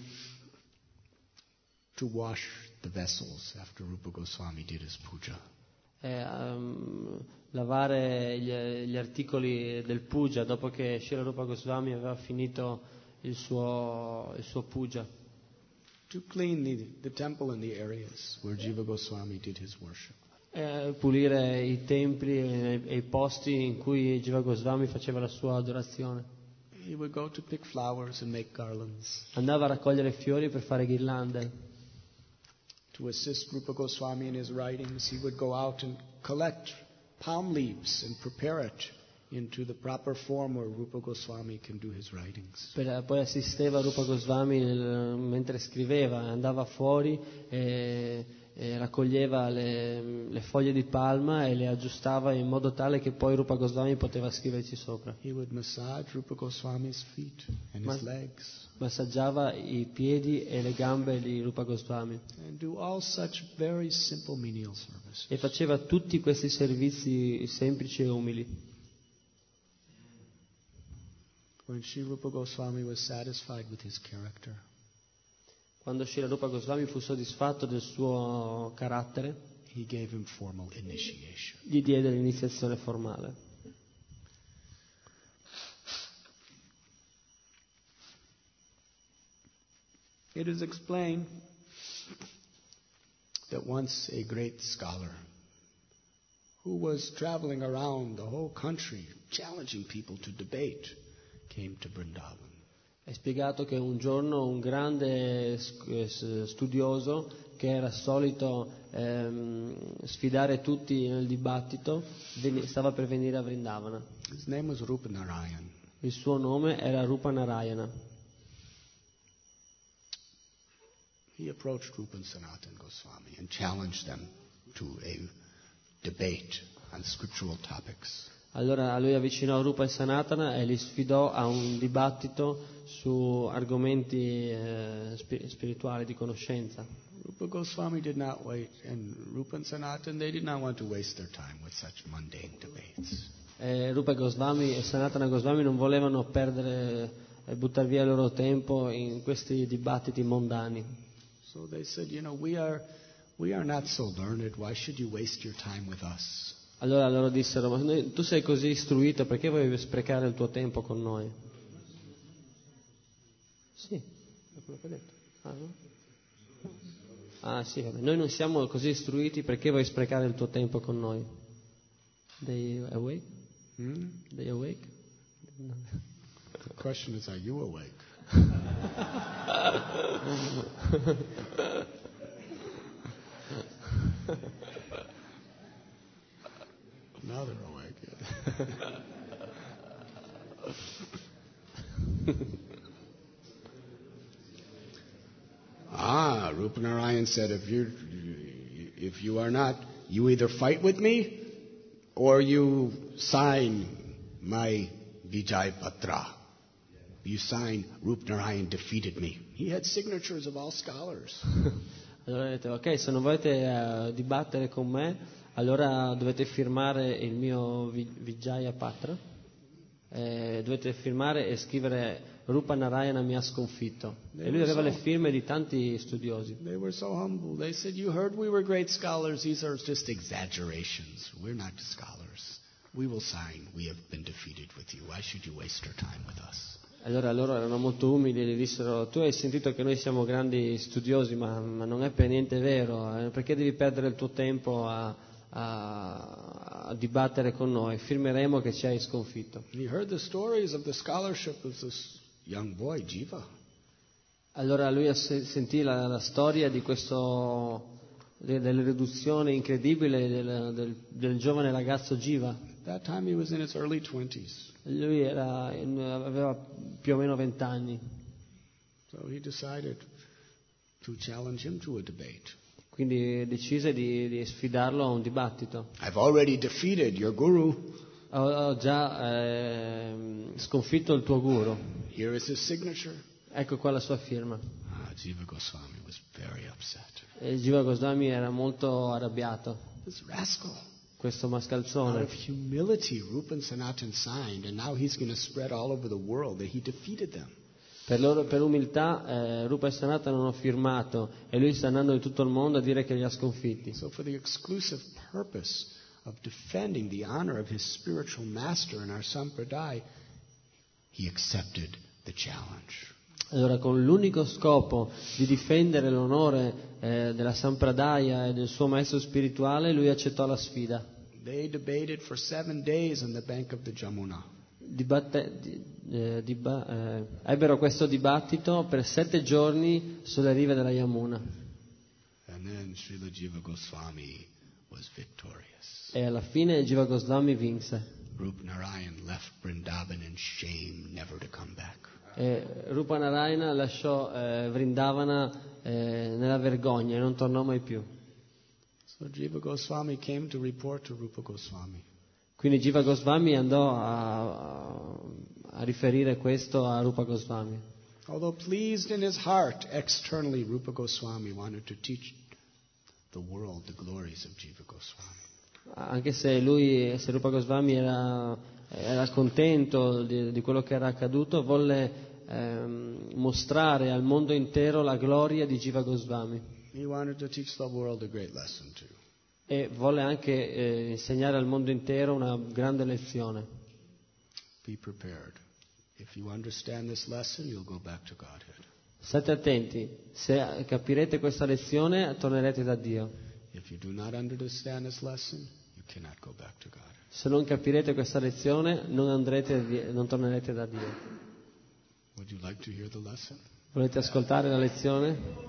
To wash the vessels after Rupa Goswami did his puja. Eh, um, lavare gli, gli articoli del puja dopo che Srila Rupa Goswami aveva finito il suo, il suo puja. To clean the, the temple and the areas where Jiva Goswami did his worship. Eh, pulire i templi e, e i posti in cui Jiva Goswami faceva la sua adorazione. He would go to pick flowers and make garlands. Andava a raccogliere fiori per fare ghirlande. To assist Rupa Goswami in his writings, he would go out and collect palm leaves and prepare it into the proper form where Rupa Goswami can do his writings. Per, poi assisteva Rupa Goswami nel, mentre scriveva, andava fuori e, e raccoglieva le, le foglie di palma e le aggiustava in modo tale che poi Rupa Goswami poteva scriverci sopra. He would massage Rupa Goswami's feet and his legs. Massaggiava i piedi e le gambe di Rupa Goswami And do all such very simple menial services. e faceva tutti questi servizi semplici e umili. When Sri Rupa Goswami was satisfied with his character, Quando Srila Rupa Goswami fu soddisfatto del suo carattere, he gave him formal initiation. gli diede l'iniziazione formale. It is explained that once a great scholar who was traveling around the whole country challenging people to debate came to Vrindavan. È spiegato che un giorno un grande studioso che era solito ehm, sfidare tutti nel dibattito stava per venire a Vrindavana. His name was Rupa Narayan. Il suo nome era Rupa Narayana. He approached Rupa and Sanatana Goswami and challenged them to a debate on scriptural topics. Allora lui avvicinò Rupa e Sanatana e li sfidò a un dibattito su argomenti eh, spirituali, di conoscenza. Rupa Goswami did not wait, and Rupa and Sanatana, they did not want to waste their time with such mundane debates. Eh, Rupa Goswami e Sanatana Goswami non volevano perdere e buttare via il loro tempo in questi dibattiti mondani. So they said, you know, we are, we are not so learned. Why should you waste your time with us? Allora loro dissero, ma noi, tu sei così istruito, perché vuoi sprecare il tuo tempo con noi? Sì, è quello che ho detto. Ah, no? Ah sì, vabbè. Noi non siamo così istruiti, perché vuoi sprecare il tuo tempo con noi? They awake? Hmm? They awake? The question is, are you awake? Now they're awake. Ah, Rupa Narayan said, if you if you are not, you either fight with me or you sign my Vijay Patra. You sign, Rupa Narayan defeated me. He had signatures of all scholars. Allora ha detto, ok, se non volete uh, dibattere con me, allora dovete firmare il mio Vijaya Patra, eh, dovete firmare e scrivere Rupa Narayana mi ha sconfitto. They e lui were aveva so, le firme di tanti studiosi. They were so humble. They said, you heard we were great scholars. These are just exaggerations. We're not scholars. We will sign. We have been defeated with you. Why should you waste your time with us? Allora loro erano molto umili e gli dissero, tu hai sentito che noi siamo grandi studiosi, ma, ma non è per niente vero, eh? Perché devi perdere il tuo tempo a, a, a dibattere con noi? Firmeremo che ci hai sconfitto. He heard the stories of the scholarship of this young boy, Jiva. Allora lui sentì la, la storia di questo dell'erudizione incredibile del, del, del giovane ragazzo Jiva. At that time he was in his early twenties. Lui era, aveva più o meno vent'anni. So he decided to challenge him to a debate. Quindi decise di, di sfidarlo a un dibattito. I've already defeated your guru. Ho, ho già eh, sconfitto il tuo guru. Here is his signature. Ecco qua la sua firma. Ah, Jiva Goswami was very upset. E Jiva Goswami era molto arrabbiato. This rascal. Questo Out mascalzone. of humility, Rupa and Sanatan signed, and now he's going to spread all over the world that he defeated them. Per, loro, per umiltà eh, Rupa e Sanatana hanno firmato e lui sta andando in tutto il mondo a dire che li ha sconfitti. So for the exclusive purpose of defending the honor of his spiritual master in our Sampradaya, he accepted the challenge. Allora, con l'unico scopo di difendere l'onore eh, della Sampradaya e del suo maestro spirituale, lui accettò la sfida. They debated for seven days on the bank of the Jamuna. Dibatte, di, eh, diba, eh, ebbero questo dibattito per sette giorni sulle rive della Yamuna. And then Srila Jiva Goswami was victorious. E alla fine Jiva Goswami vinse. Rup Narayan left Vrindavan in shame, never to come back. E Rupa Narayana lasciò eh, Vrindavana eh, nella vergogna e non tornò mai più. So Jiva Goswami came to report to Rupa Goswami. Quindi Jiva Goswami andò a, a riferire questo a Rupa Goswami. Although pleased in his heart, externally Rupa Goswami wanted to teach the world the glories of Jiva Goswami. Anche se lui, se Rupa Goswami era, era contento di, di quello che era accaduto, volle ehm, mostrare al mondo intero la gloria di Jiva Goswami. He wanted to teach the world a great lesson too. E volle anche eh, insegnare al mondo intero una grande lezione. Be prepared. If you understand this lesson, you'll go back to Godhead. State attenti, se capirete questa lezione tornerete da Dio. If you do not understand this lesson, you cannot go back to Godhead. Se non capirete questa lezione non, andrete, non tornerete da Dio. Would you like to hear the lesson? Volete ascoltare la lezione?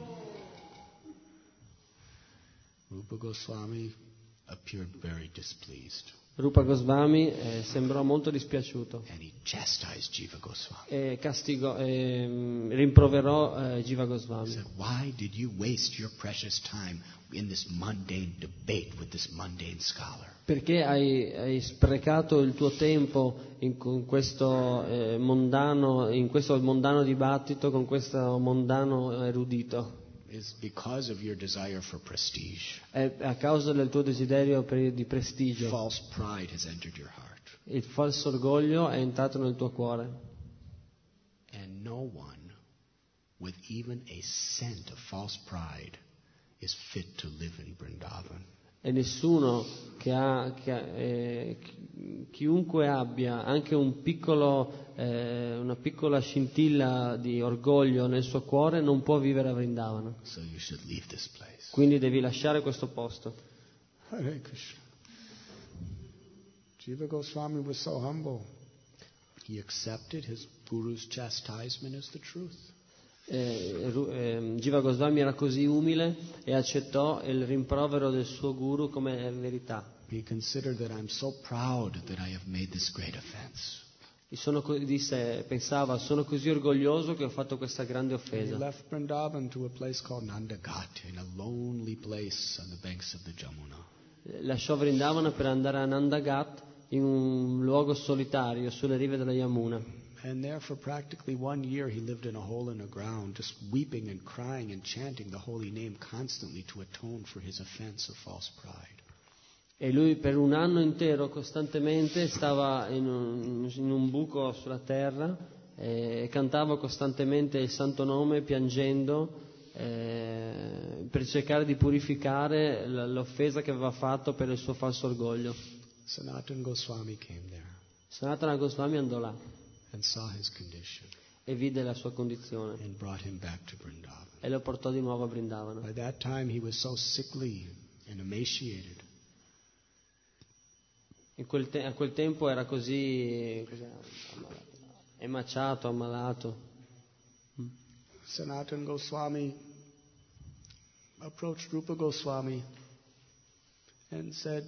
Rupa Goswami appeared very displeased. Rupa Goswami eh, sembrò molto dispiaciuto And he chastised Jiva Goswami. e castigò, eh, rimproverò eh, Jiva He Goswami. said, why did you waste your precious time in this mundane debate with this mundane scholar? Perché hai, hai sprecato il tuo tempo in, con questo, eh, mondano, in questo mondano dibattito con questo mondano erudito? Is because of your desire for prestige. È a causa del tuo desiderio per, di prestigio. False pride has entered your heart. Il falso orgoglio è entrato nel tuo cuore. And no one with even a scent of false pride is fit to live in Vrindavan. E nessuno che ha, che ha eh, chiunque abbia anche un piccolo, eh, una piccola scintilla di orgoglio nel suo cuore non può vivere a Vrindavana. So you should leave this place. Quindi devi lasciare questo posto. Hare Krishna. Jiva Goswami was so humble. He accepted his guru's chastisement as the truth. Eh, eh, Jiva Goswami era così umile e accettò il rimprovero del suo guru come verità. He considered that I'm so proud that I have made this great offense. E sono, disse, pensava, sono così orgoglioso che ho fatto questa grande And he offesa. left Vrindavan to a place called Nandaghat, in a lonely place on the banks of the Jamuna. Eh, Lasciò Vrindavana per andare a Nandaghat, in un luogo solitario sulle rive della Yamuna. And there for practically one year he lived in a hole in the ground, just weeping and crying and chanting the holy name constantly to atone for his offense of false pride. E lui per un anno intero costantemente stava in un, in un buco sulla terra e cantava costantemente il santo nome piangendo eh, per cercare di purificare l- l'offesa che aveva fatto per il suo falso orgoglio. Sanatana Goswami came there Sanatana Goswami andò là and saw his condition e vide la sua condizione and brought him back to Vrindavan. e lo portò di nuovo a Vrindavana. By that time he was so sickly and emaciated. In quel te- a quel tempo era così, così ammalato, emaciato, ammalato. Sanatana Goswami approached Rupa Goswami and said,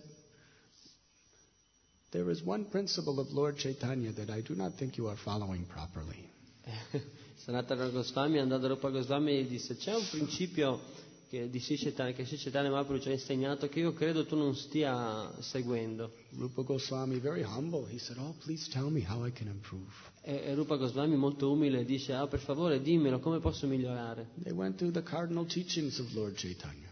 there is one principle of Lord Chaitanya that I do not think you are following properly. Sanatana Goswami è andato a Rupa Goswami e disse: c'è un principio che di Sri Chaitanya, che Sri Chaitanya Mahaprabhu ci ha insegnato, che io credo tu non stia seguendo. Rupa Goswami, very humble, he said, oh, please tell me how I can improve. E, e Rupa Goswami, molto umile, dice: ah, per favore dimmelo, come posso migliorare? They went through the cardinal teachings of Lord Chaitanya.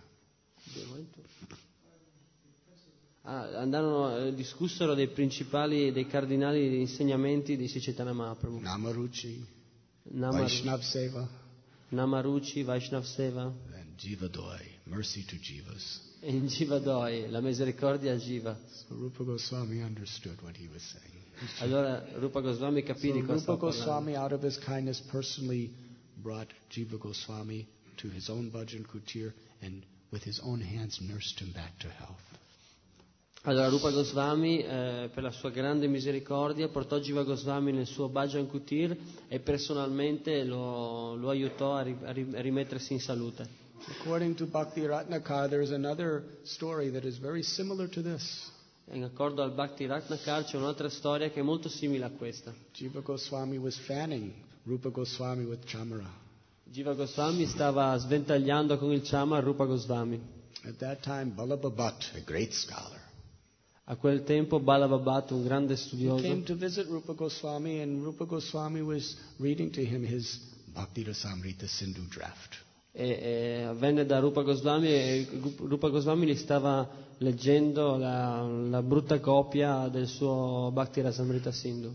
Ah, andarono, eh, discussero dei principali, dei cardinali insegnamenti di Sri Chaitanya Mahaprabhu. Namaruchi, Namar- Vaishnav Seva, Namaruchi, Vaishnav Seva and Jivadoi, mercy to Jivas. e in Jivadoi, la misericordia a Jiva. So Rupa Goswami understood what he was saying. Allora Rupa Goswami capì So di cosa Rupa stava parlando. Goswami, out of his kindness, personally brought Jiva Goswami to his own bhajan kutir and with his own hands nursed him back to health. Allora Rupa Goswami, eh, per la sua grande misericordia, portò Jiva Goswami nel suo Bhajan Kutir e personalmente lo, lo aiutò a, ri, a, ri, a rimettersi in salute. According to Bhakti Ratnakar, there is another story that is very similar to this. In accordo al Bhakti Ratnakar c'è un'altra storia che è molto simile a questa. Jiva Goswami was fanning Rupa Goswami with chamara. Jiva Goswami stava sventagliando con il chama Rupa Goswami. At that time, Ballabha Bhatt, a great scholar, A quel tempo Ballabha Bhatt, un grande he studioso, came to visit Rupa Goswami, and Rupa Goswami was reading to him his Bhakti Rasamrita Sindhu draft. e, e venne da Rupa Goswami e Rupa Goswami gli stava leggendo la, la brutta copia del suo Bhakti Rasamrita Sindhu.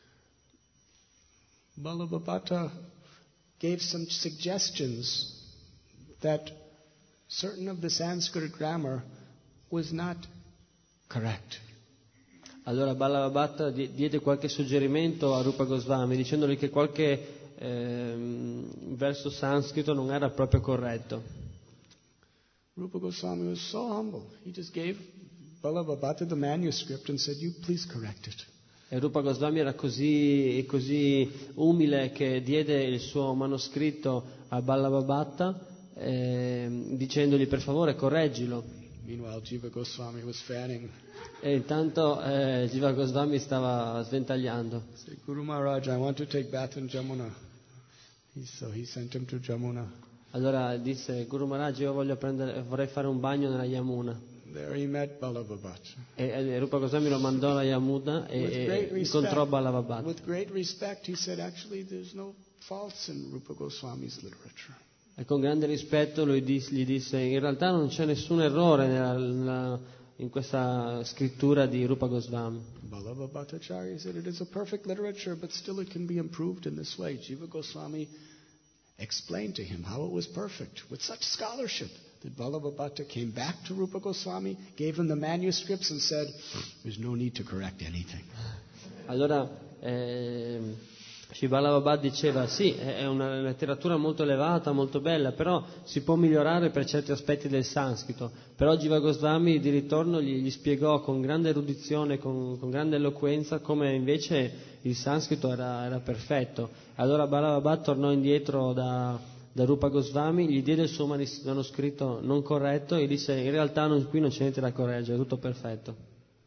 Ballabha Bhatta gave some suggestions that certain of the Sanskrit grammar was not correct. Allora Ballabha Bhatta di- diede qualche suggerimento a Rupa Goswami dicendogli che qualche ehm, verso sanscrito non era proprio corretto. Rupa Goswami was so humble. He just gave Ballabha Bhatta the manuscript and said, you please correct it. E Rupa Goswami era così, così umile che diede il suo manoscritto a Ballabha Bhatta ehm, dicendogli: per favore correggilo. Meanwhile, Jiva Goswami was fanning. E intanto eh, Jiva Goswami stava sventagliando. He said, Guru Maharaj, I want to take bath in Jamuna. He, so he sent him to Jamuna. Allora disse: Guru Maharaj, io voglio prendere, vorrei fare un bagno nella Yamuna. There he met Ballabha Bhatta. E, e Rupa Goswami lo mandò alla Yamuna With e, great e incontrò respect, Ballabha Bhatta. with great respect, he said, actually, there's no faults in Rupa Goswami's literature. E con grande rispetto lui dis- gli disse: in realtà non c'è nessun errore nella, nella, in questa scrittura di Rupa Goswami. Ballabha Bhattacharya said, it is a perfect literature, but still it can be improved in this way. Jiva Goswami explained to him how it was perfect with such scholarship that Ballabha Bhatta came back to Rupa Goswami, gave him the manuscripts and said, there's no need to correct anything. Allora ehm, Sri Ballabha Bhatta diceva: sì, è una letteratura molto elevata, molto bella, però si può migliorare per certi aspetti del sanscrito. Però Jiva Goswami di ritorno gli, gli spiegò con grande erudizione, con, con grande eloquenza, come invece il sanscrito era, era perfetto. Allora Ballabha Bhatta tornò indietro da, da Rupa Goswami, gli diede il suo manis- manoscritto non corretto e disse: in realtà non, qui non c'è niente da correggere, è tutto perfetto.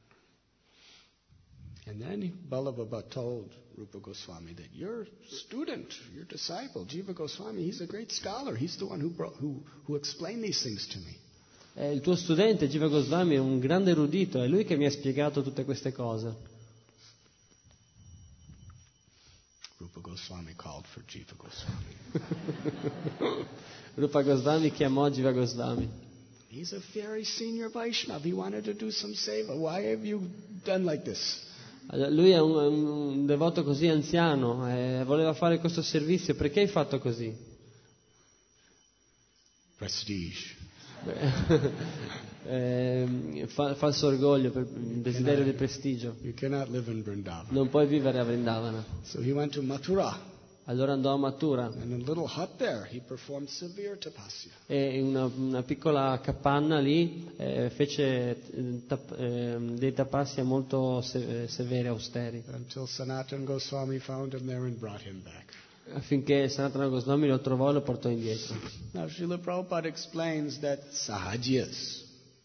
And then Ballabha Bhatta told Rupa Goswami that your student, your disciple, Jiva Goswami, he's a great scholar. He's the one who, brought, who, who explained these things to me. Eh, il tuo studente Jiva Goswami è un grande erudito, è lui che mi ha spiegato tutte queste cose. Rupa Goswami called for Jiva Goswami. Rupa Goswami chiamò Jiva Goswami. He's a very senior Vaishnava. He wanted to do some seva. Why have you done like this? Allora, lui è un, un devoto così anziano, eh, voleva fare questo servizio, perché hai fatto così? Prestige. eh, fa, falso orgoglio, per, desiderio di prestigio. You cannot live in Vrindavan. Non puoi vivere a Vrindavana. So he went to Mathura. Allora andò a Mathura And in a little hut there, he performed severe tapasya. e in una, una piccola capanna lì eh, fece eh, tap, eh, dei tapasya molto se- severi, austeri. Until Sanatana Goswami found him there and brought him back. affinché Sanatana Goswami lo trovò e lo portò indietro. Now Srila Prabhupada explains that Sahajas,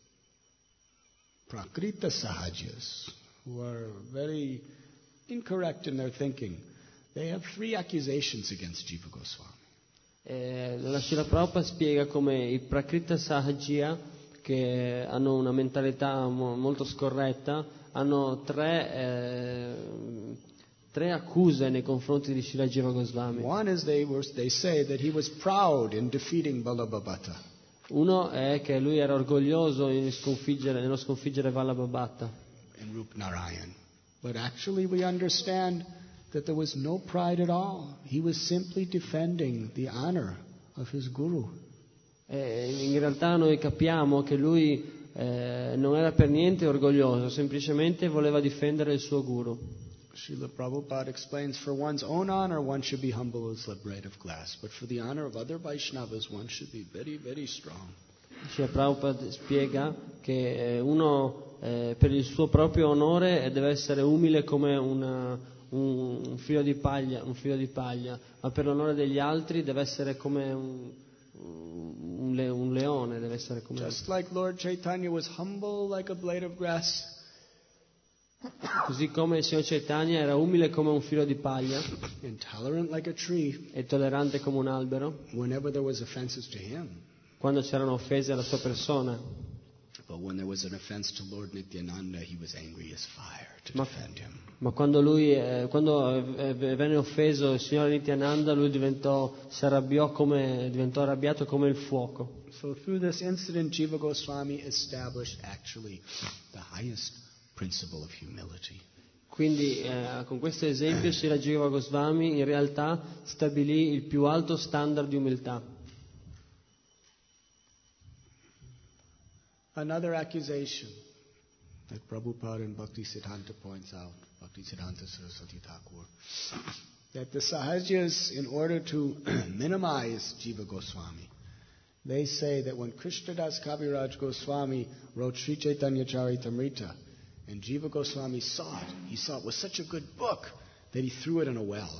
Prakrita Sahajas, who are very incorrect in their thinking, they have three accusations against Jiva Goswami. Eh, la Srila Prabhupada spiega come i Prakrita Sahaja, che hanno una mentalità mo- molto scorretta, hanno tre, eh, tre accuse nei confronti di Srila Jiva Goswami. One is they, were, they say that he was proud in defeating Vallabhabhata. Uno è che lui era orgoglioso in sconfiggere, nello sconfiggere Vallabhabhata And Rup Narayan. But actually we understand that there was no pride at all. He was simply defending the honor of his guru. E in realtà noi capiamo che lui eh, non era per niente orgoglioso, semplicemente voleva difendere il suo guru. Srila Prabhupada explains, for one's own honor one should be humble as a blade of glass, but for the honor of other Vaishnavas one should be very, very strong. Srila Prabhupada spiega che uno eh, per il suo proprio onore deve essere umile come una, un, un filo di paglia, un filo di paglia, ma per l'onore degli altri deve essere come un, un, le, un leone, deve essere come Just like Lord Chaitanya was humble like a blade of grass, così come il Signor Chaitanya era umile come un filo di paglia and tolerant like a tree, e tollerante come un albero whenever there was offenses to him. quando c'erano offese alla sua persona. But when there was an offense to Lord Nityananda, he was angry as fire to Ma, defend him. ma quando lui eh, quando eh, venne offeso il Signore Nityananda, lui diventò si arrabbiò come diventò arrabbiato come il fuoco. So through this incident, Jiva Goswami established actually the highest principle of humility. Quindi eh, con questo esempio Srila Jiva Goswami in realtà stabilì il più alto standard di umiltà. Another accusation that Prabhupada and Bhaktisiddhanta points out, Bhaktisiddhanta Saraswati Thakur, that the Sahajas, in order to minimize Jiva Goswami, they say that when Krishnadas Kaviraj Goswami wrote Sri Chaitanya Charitamrita, and Jiva Goswami saw it, he saw it was such a good book that he threw it in a well.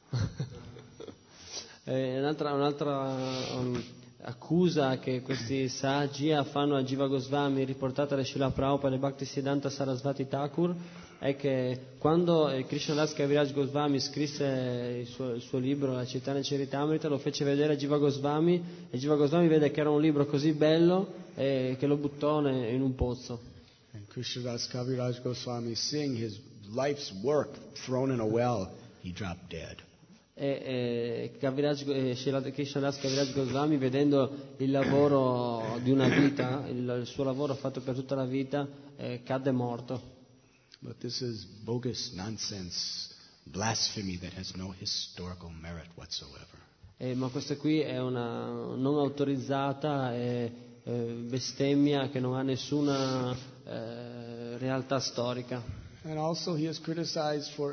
eh, un'altra, un'altra um, accusa che questi Sahaja fanno a Jiva Goswami, riportata da Srila Prabhupada e Bhaktisiddhanta Sarasvati Thakur, è che quando Krishnadas Kaviraj Goswami scrisse il suo, il suo libro, la Chaitanya Charitamrita, lo fece vedere a Jiva Goswami e Jiva Goswami vede che era un libro così bello eh, che lo buttò ne, in un pozzo. And Krishnadas Kaviraj Goswami, seeing his life's work thrown in a well, he dropped dead. E, e Kaviraj, eh, Krishnadas Kaviraj Goswami, vedendo il lavoro di una vita, il, il suo lavoro fatto per tutta la vita, eh, cadde morto. But this is bogus nonsense, blasphemy that has no historical merit whatsoever. Eh, ma questa qui è una non autorizzata e eh, bestemmia che non ha nessuna eh, realtà storica. And also he is criticized for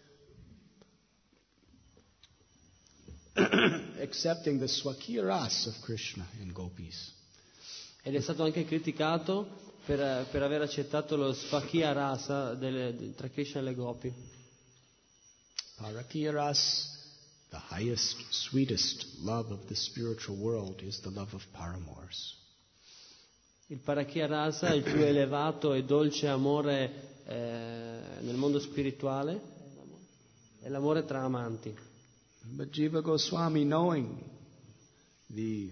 accepting the Swakiya ras of Krishna in gopis. Ed è stato anche criticato per, per aver accettato lo Svakiya rasa delle, tra Krishna e le gopi. Parakiya ras, the highest, sweetest love of the spiritual world, is the love of paramours. Il Parakiya rasa, il più elevato e dolce amore eh, nel mondo spirituale, è l'amore tra amanti. But Jiva Goswami, knowing the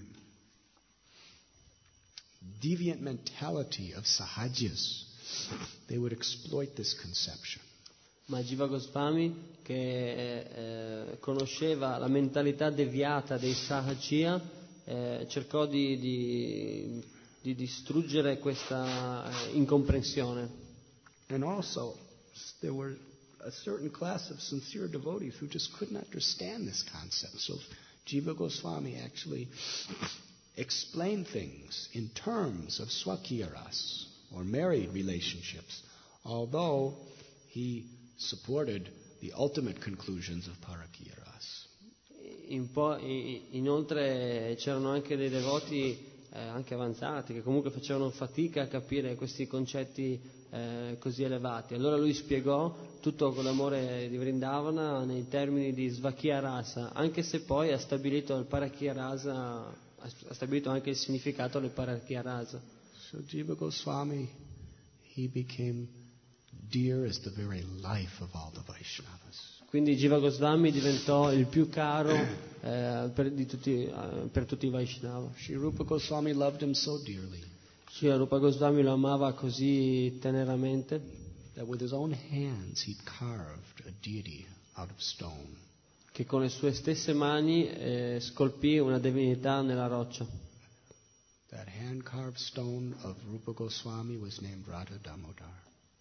deviant mentality of Sahajas, they would exploit this conception. Ma Jiva Goswami, che eh, conosceva la mentalità deviata dei Sahaja, eh, cercò di, di, di distruggere questa eh, incomprensione. And also, there were a certain class of sincere devotees who just couldn't understand this concept. So Jiva Goswami actually explained things in terms of Swakiya ras, or married relationships, although he supported the ultimate conclusions of Parakiya ras. In po- inoltre c'erano anche dei devoti eh, anche avanzati, che comunque facevano fatica a capire questi concetti eh, così elevati. Allora lui spiegò tutto quell'amore di Vrindavana nei termini di Svakya Rasa, anche se poi ha stabilito il Parakya Rasa, ha stabilito anche il significato del Parakya Rasa. So Jiva Goswami, he became dear as the very life of all the Vaishnavas. Quindi Jiva Goswami diventò il più caro eh, per, di tutti, eh, per tutti i Vaishnava. Sri Rupa Goswami loved him so dearly Sri Rupa Goswami lo amava così teneramente that with his own hands he carved a deity out of stone. che con le sue stesse mani eh, scolpì una divinità nella roccia. That hand-carved stone of Rupa Goswami was named Radha Damodar.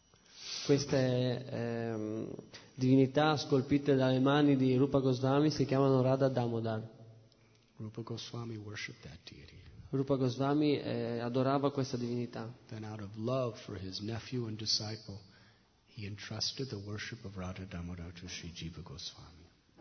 Queste ehm, divinità scolpite dalle mani di Rupa Goswami si chiamano Radha Damodar. Rupa Goswami worshipped that deity. Rupa Goswami eh, adorava questa divinità. Then out of love for his nephew and disciple, he entrusted the worship of Radha Damodar to Sri Jiva Goswami.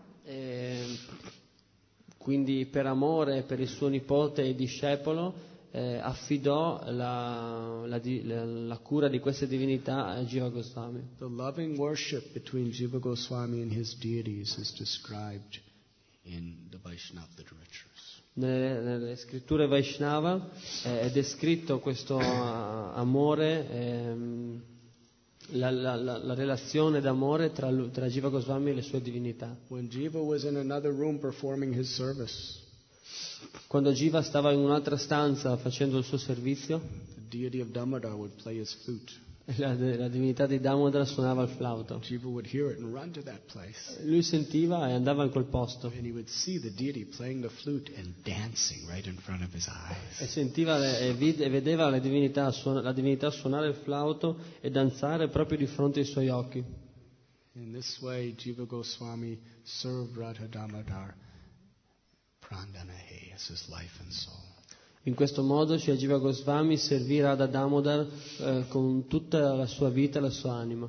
E quindi per amore per il suo nipote e discepolo eh, affidò la, la, la, la cura di queste divinità a Jiva Goswami. The loving worship between Jiva Goswami and his deities is described in the Vaishnava literatures. Nelle, nelle scritture Vaishnava eh, è descritto questo uh, amore, ehm, la, la, la, la relazione d'amore tra, tra Jiva Goswami e le sue divinità. When Jiva was in another room performing his service, quando Jiva stava in un'altra stanza facendo il suo servizio, the deity of Damodar would play his flute. La, la divinità di Damodar suonava il flauto. Jiva would hear it and run to that place. Lui sentiva e andava in quel posto. And he would see the deity playing the flute and dancing right in front of his eyes. E sentiva le, e, vid, e vedeva la divinità, suona, la divinità suonare il flauto e danzare proprio di fronte ai suoi occhi. In this way, Jiva Goswami served Radha Damodar prandanahe as his life and soul. In questo modo Sri Jiva Goswami servì Radha Damodar eh, con tutta la sua vita e la sua anima.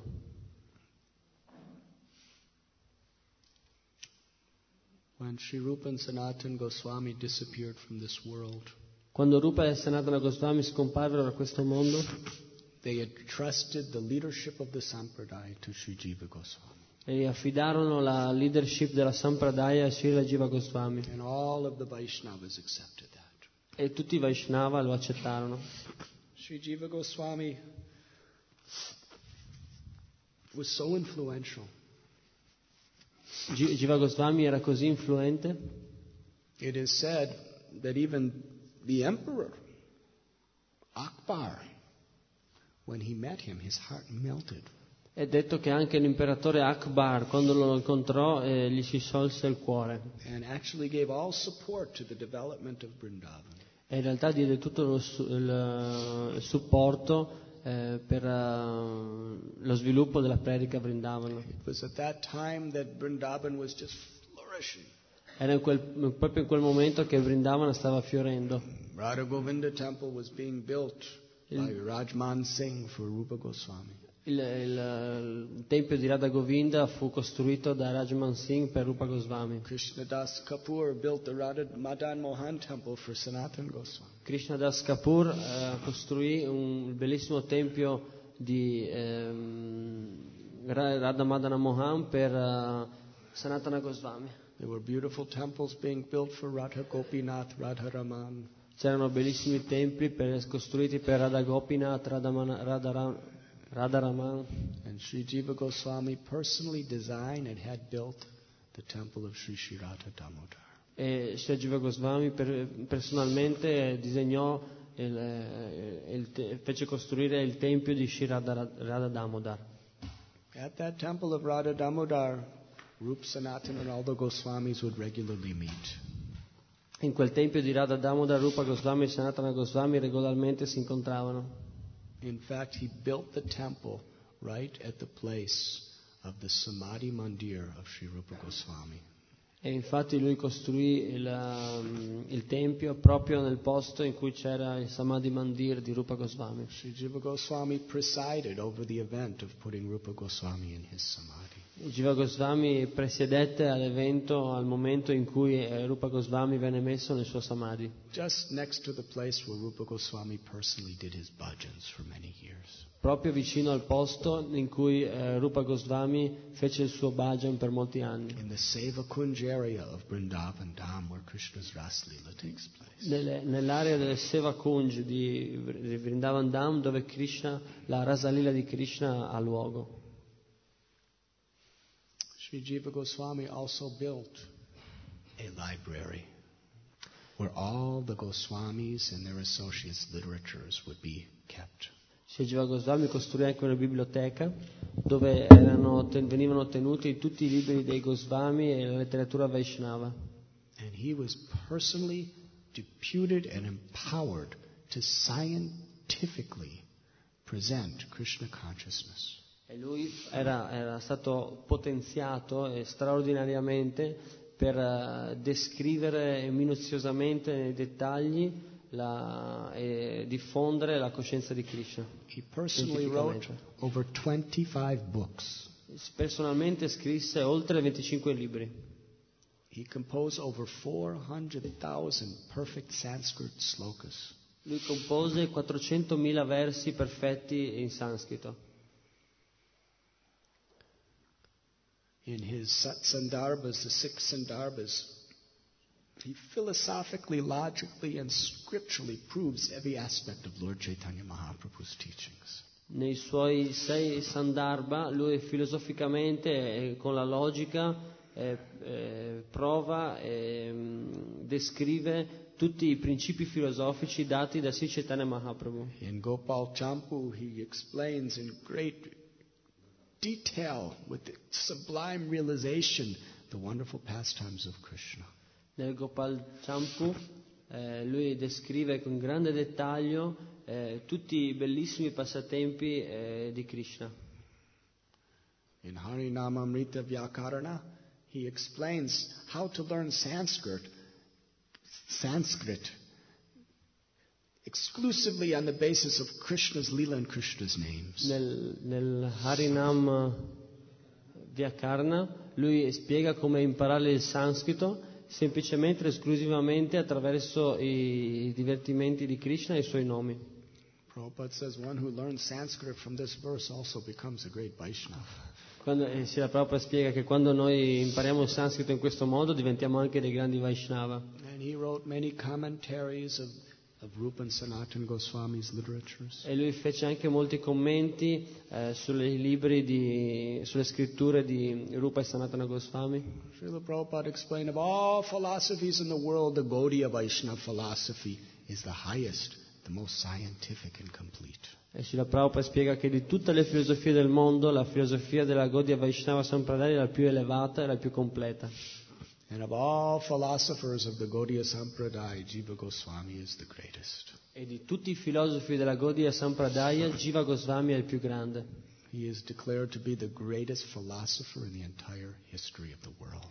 When Sri Rupa and Sanatana Goswami disappeared from this world, quando Rupa e Sanatana Goswami scomparvero da questo mondo, they entrusted the leadership of the Sampradaya to Sri Jiva Goswami. E affidarono la leadership della Sampradaya a Srila Jiva Goswami. And all of the Vaishnavas accepted that. E tutti i Vaishnava lo accettarono. Sri Jiva Goswami was so influential. G- Jiva Goswami era così influente. It is said that even the emperor, Akbar, when he met him, his heart melted. È detto che anche l'imperatore Akbar, quando lo incontrò, eh, gli si sciolse il cuore. And actually gave all support to the development of Vrindavan. E in realtà diede tutto lo, il, il supporto eh, per uh, lo sviluppo della predica Vrindavana. It was at that time that Vrindavan was just flourishing. Era in quel, proprio in quel momento che Vrindavana stava fiorendo. Radha Govinda temple was being built il, by Rajman Singh for Rupa Goswami. Il, il, il tempio di Radha Govinda fu costruito da Rajman Singh per Rupa Goswami. Krishnadas Kapoor built the Radha Madan Mohan temple for Sanatana Goswami. Krishnadas Kapoor eh, costruì un bellissimo tempio di ehm, Radha Madana Mohan per uh, Sanatana Goswami. There were beautiful temples being built for Radha Gopinath, Radha Raman. C'erano bellissimi templi per, costruiti per Radha Gopinath, Radha, Man, Radha Ram, Radharaman. And Sri Jiva Goswami personally designed and had built the temple of Sri Sri Radha Damodar. E Sri Jiva Goswami per, personalmente disegnò, il, il, fece costruire il tempio di Sri Radha, Radha Damodar. At that temple of Radha Damodar, Rup Sanatana and all the Goswamis would regularly meet. In quel tempio di Radha Damodar, Rupa Goswami e Sanatana Goswami regolarmente si incontravano. In fact, he built the temple right at the place of the Samadhi Mandir of Sri Rupa Goswami. E infatti lui costruì il, um, il tempio proprio nel posto in cui c'era il Samadhi Mandir di Rupa Goswami. Sri Jiva Goswami presided over the event of putting Rupa Goswami in his Samadhi. Jiva Goswami presiedette all'evento al momento in cui Rupa Goswami venne messo nel suo samadhi. Just next to the place where Rupa Goswami personally did his bhajans for many years. Proprio vicino al posto in cui eh, Rupa Goswami fece il suo bhajan per molti anni. In the Seva Kunj area of Vrindavan Dham, where Krishna's Raslila takes place. Nelle, nell'area del Seva Kunj di, di Vrindavan Dham, dove Krishna, la Rasalila di Krishna ha luogo. Sri Jiva Goswami also built a library where all the Goswamis and their associates' literatures would be kept. Sri Jiva Goswami costruì anche una biblioteca dove erano, ten, venivano tenuti tutti i libri dei Goswami e la letteratura Vaishnava. And he was personally deputed and empowered to scientifically present Krishna consciousness. E lui era, era stato potenziato eh, straordinariamente per uh, descrivere minuziosamente nei dettagli la, e diffondere la coscienza di Krishna. He personally wrote over twenty-five books. Personalmente scrisse oltre venticinque libri. He composed over four hundred thousand perfect Sanskrit slokas. Lui compose quattrocentomila versi perfetti in sanscrito. In his Sandarbhas, the six Sandarbhas, he philosophically, logically, and scripturally proves every aspect of Lord Chaitanya Mahaprabhu's teachings. Nei suoi sei Sandarbha, lui filosoficamente e con la logica eh, eh, prova e mh, descrive tutti i principi filosofici dati da Sri Chaitanya Mahaprabhu. In Gopal Champu, he explains in great detail, with sublime realization, the wonderful pastimes of Krishna. Nel Gopal Champu eh, lui descrive con grande dettaglio eh, tutti i bellissimi passatempi eh, di Krishna. In Harinamamrita Vyakarana, he explains how to learn Sanskrit, Sanskrit exclusively on the basis of Krishna's Leela and Krishna's names. Nel, nel Harinam Vyakarna lui spiega come imparare il sanscrito semplicemente e esclusivamente attraverso i divertimenti di Krishna e i suoi nomi. Prabhupada says one who learns Sanskrit from this verse also becomes a great Vaishnava. Quando, eh, Srila Prabhupada spiega che quando noi impariamo il sanscrito in questo modo diventiamo anche dei grandi Vaishnava. And he wrote many commentaries of of Rupa and Sanatana Goswami's literatures. E lui fece anche molti commenti eh, sui libri di, sulle scritture di Rupa e Sanatana Goswami. Srila Prabhupada explained of all philosophies in the world, the Gaudiya Vaishnava philosophy is the highest, the most scientific and complete. E Srila Prabhupada spiega che di tutte le filosofie del mondo, la filosofia della Gaudiya Vaishnava Sampradaya è la più elevata e la più completa. And of all philosophers of the Gaudiya Sampradaya, Jiva Goswami is the greatest. E di tutti i filosofi della Gaudiya Sampradaya, Jiva Goswami è il più grande. He is declared to be the greatest philosopher in the entire history of the world.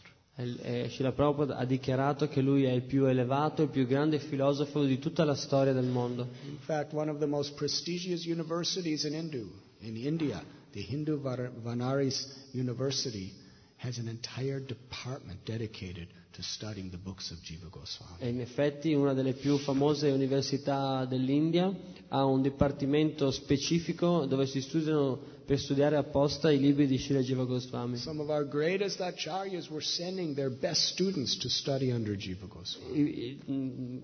E Srila Prabhupada ha dichiarato che lui è il più elevato, il più grande filosofo di tutta la storia del mondo. In fact, one of the most prestigious universities in Hindu, in India, the Hindu Vanaris University, has an entire department dedicated to studying the books of Jiva Goswami. E in effetti una delle più famose università dell'India ha un dipartimento specifico dove si studiano per studiare apposta i libri di Srila Jiva Goswami. Some of our greatest acharyas were sending their best students to study under Jiva Goswami. I, i,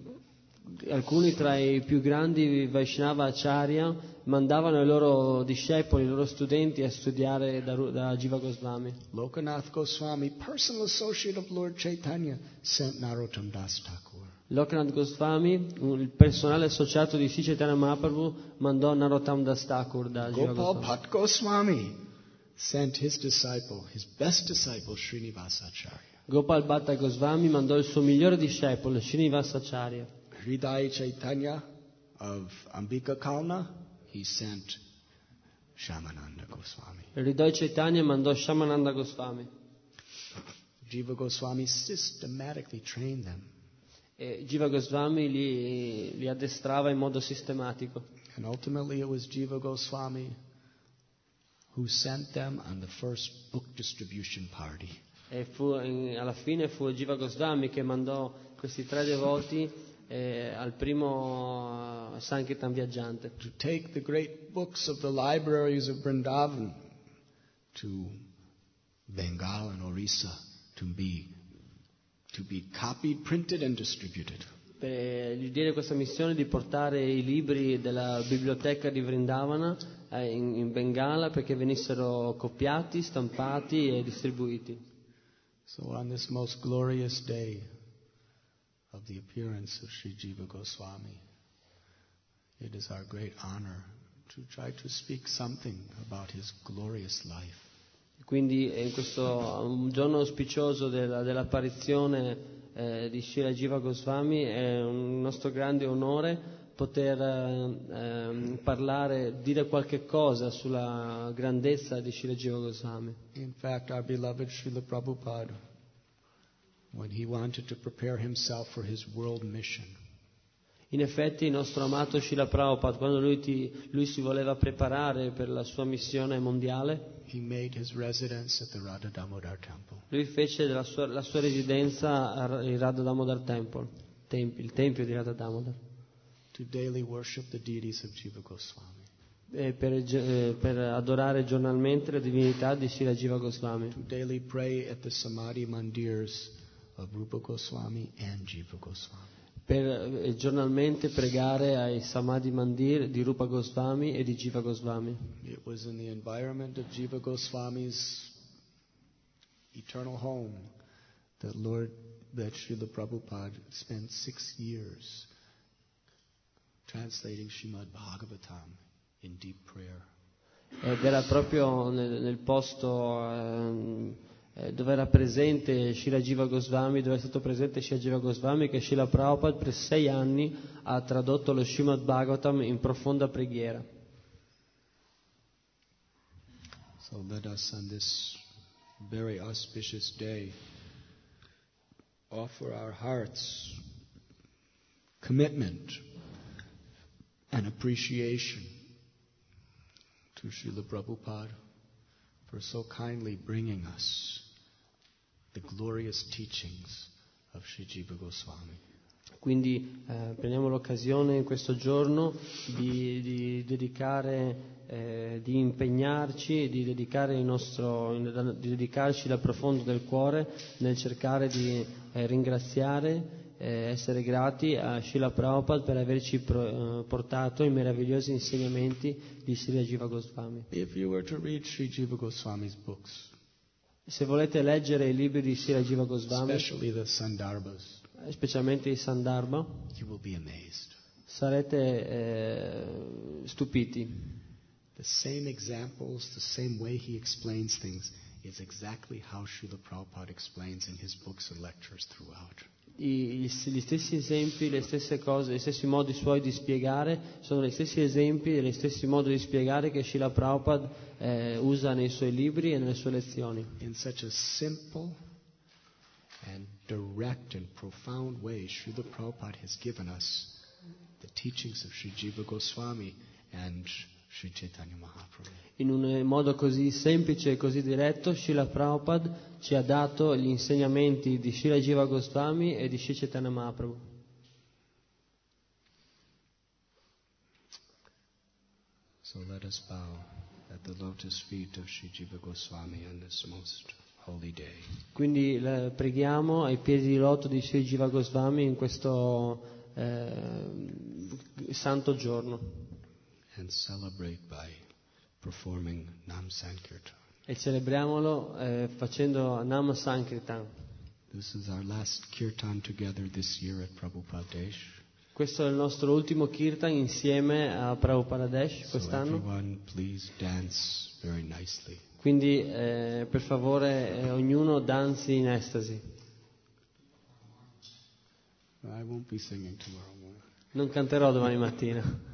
alcuni tra i più grandi Vaishnava Acharya mandavano i loro discepoli, i loro studenti a studiare da, da Jiva Goswami. Lokanath Goswami, personal associate of Lord Chaitanya, sent Narottam Das Thakur. Lokanath Goswami, il personale associato di Sri Chaitanya Mahaprabhu, mandò Narottam Das Thakur da Jiva Gopal Goswami. Bhatt Goswami sent his disciple, his best disciple, Srinivasa Acharya. Gopal Bhatta Goswami mandò il suo migliore discepolo, Srinivasa Acharya. Hridaya Chaitanya of Ambika Kalna, he sent Shamananda Goswami. Hridaya Chaitanya mandò Shamananda Goswami. Jiva Goswami systematically trained them. E Jiva Goswami li, li addestrava in modo sistematico. And ultimately it was Jiva Goswami who sent them on the first book distribution party. E fu, in, alla fine fu Jiva Goswami che mandò questi tre devoti eh, al primo uh, Sankirtan viaggiante. To take the great books of the libraries of Vrindavan to Bengal and Orissa to be, to be copied, printed and distributed. Per gli diede questa missione di portare i libri della biblioteca di Vrindavana eh, in, in Bengala perché venissero copiati, stampati e distribuiti. So on this most glorious day of the appearance of Sri Jiva Goswami, it is our great honor to try to speak something about his glorious life. Quindi in questo un giorno auspicioso della, dell'apparizione eh, di Srila Jiva Goswami è un nostro grande onore poter eh, parlare, dire qualche cosa sulla grandezza di Srila Jiva Goswami. In fact, our beloved Srila Prabhupada, when he wanted to prepare himself for his world mission, In effetti il nostro amato Srila Prabhupada, quando lui, ti, lui si voleva preparare per la sua missione mondiale, he made his residence at the Radha Damodar Temple. lui fece la sua, la sua residenza al Radha Damodar Temple, temp, il tempio di Radha Damodar, To daily worship the deities of Jiva Goswami. e per, eh, per adorare giornalmente le divinità di Srila Jiva Goswami, To daily pray at the Samadhi Mandirs of Rupa Goswami and Jiva Goswami. per eh, giornalmente pregare ai Samadhi Mandir di Rupa Goswami e di Jiva Goswami. It was in the environment of Jiva Goswami's eternal home that Lord, that Srila Prabhupada spent six years translating Srimad Bhagavatam in deep prayer. Ed era proprio nel, nel posto ehm, eh, dove era presente Srila Jiva Goswami, dove è stato presente Srila Jiva Goswami, che Srila Prabhupada per sei anni ha tradotto lo Srimad Bhagavatam in profonda preghiera. So let us on this very auspicious day offer our hearts commitment and appreciation to Srila Prabhupada for so kindly bringing us the glorious teachings of Sri Jiva Goswami. Quindi eh, prendiamo l'occasione in questo giorno di, di dedicare, eh, di impegnarci, di, dedicare il nostro, di dedicarci dal profondo del cuore nel cercare di eh, ringraziare, eh, essere grati a Srila Prabhupada per averci pro, eh, portato i meravigliosi insegnamenti di Srila Jiva Goswami. If you were to read Sri Jiva Goswami's books, Se volete leggere i libri di Srila Jiva Goswami, especially the Sandarbhas, specialmente i Sandarbha, you will be amazed. sarete eh, stupiti. The same examples, the same way he explains things is exactly how Srila Prabhupada explains in his books and lectures throughout. I, gli stessi esempi, le stesse cose, gli stessi modi suoi di spiegare sono gli stessi esempi e gli stessi modi di spiegare che Srila Prabhupada eh, usa nei suoi libri e nelle sue lezioni. In such a simple and direct and profound way, Srila Prabhupada has given us the teachings of Sri Jiva Goswami and Sri Chaitanya Mahaprabhu. In un modo così semplice e così diretto, Srila Prabhupada ci ha dato gli insegnamenti di Srila Jiva Goswami e di Sri Chaitanya Mahaprabhu. So let us bow at the lotus feet of Sri Jiva Goswami on this most holy day. Quindi eh, preghiamo ai piedi di loto di Sri Jiva Goswami in questo eh, santo giorno. And celebrate by performing Nam Sankirtan. E celebriamolo eh, facendo Nam Sankirtan. This is our last kirtan together this year at Prabhupada Desh. Questo è il nostro ultimo kirtan insieme a Prabhupada Desh So quest'anno. everyone please dance very nicely. Quindi eh, per favore eh, ognuno danzi in estasi. I won't be singing tomorrow morning. Non canterò domani mattina.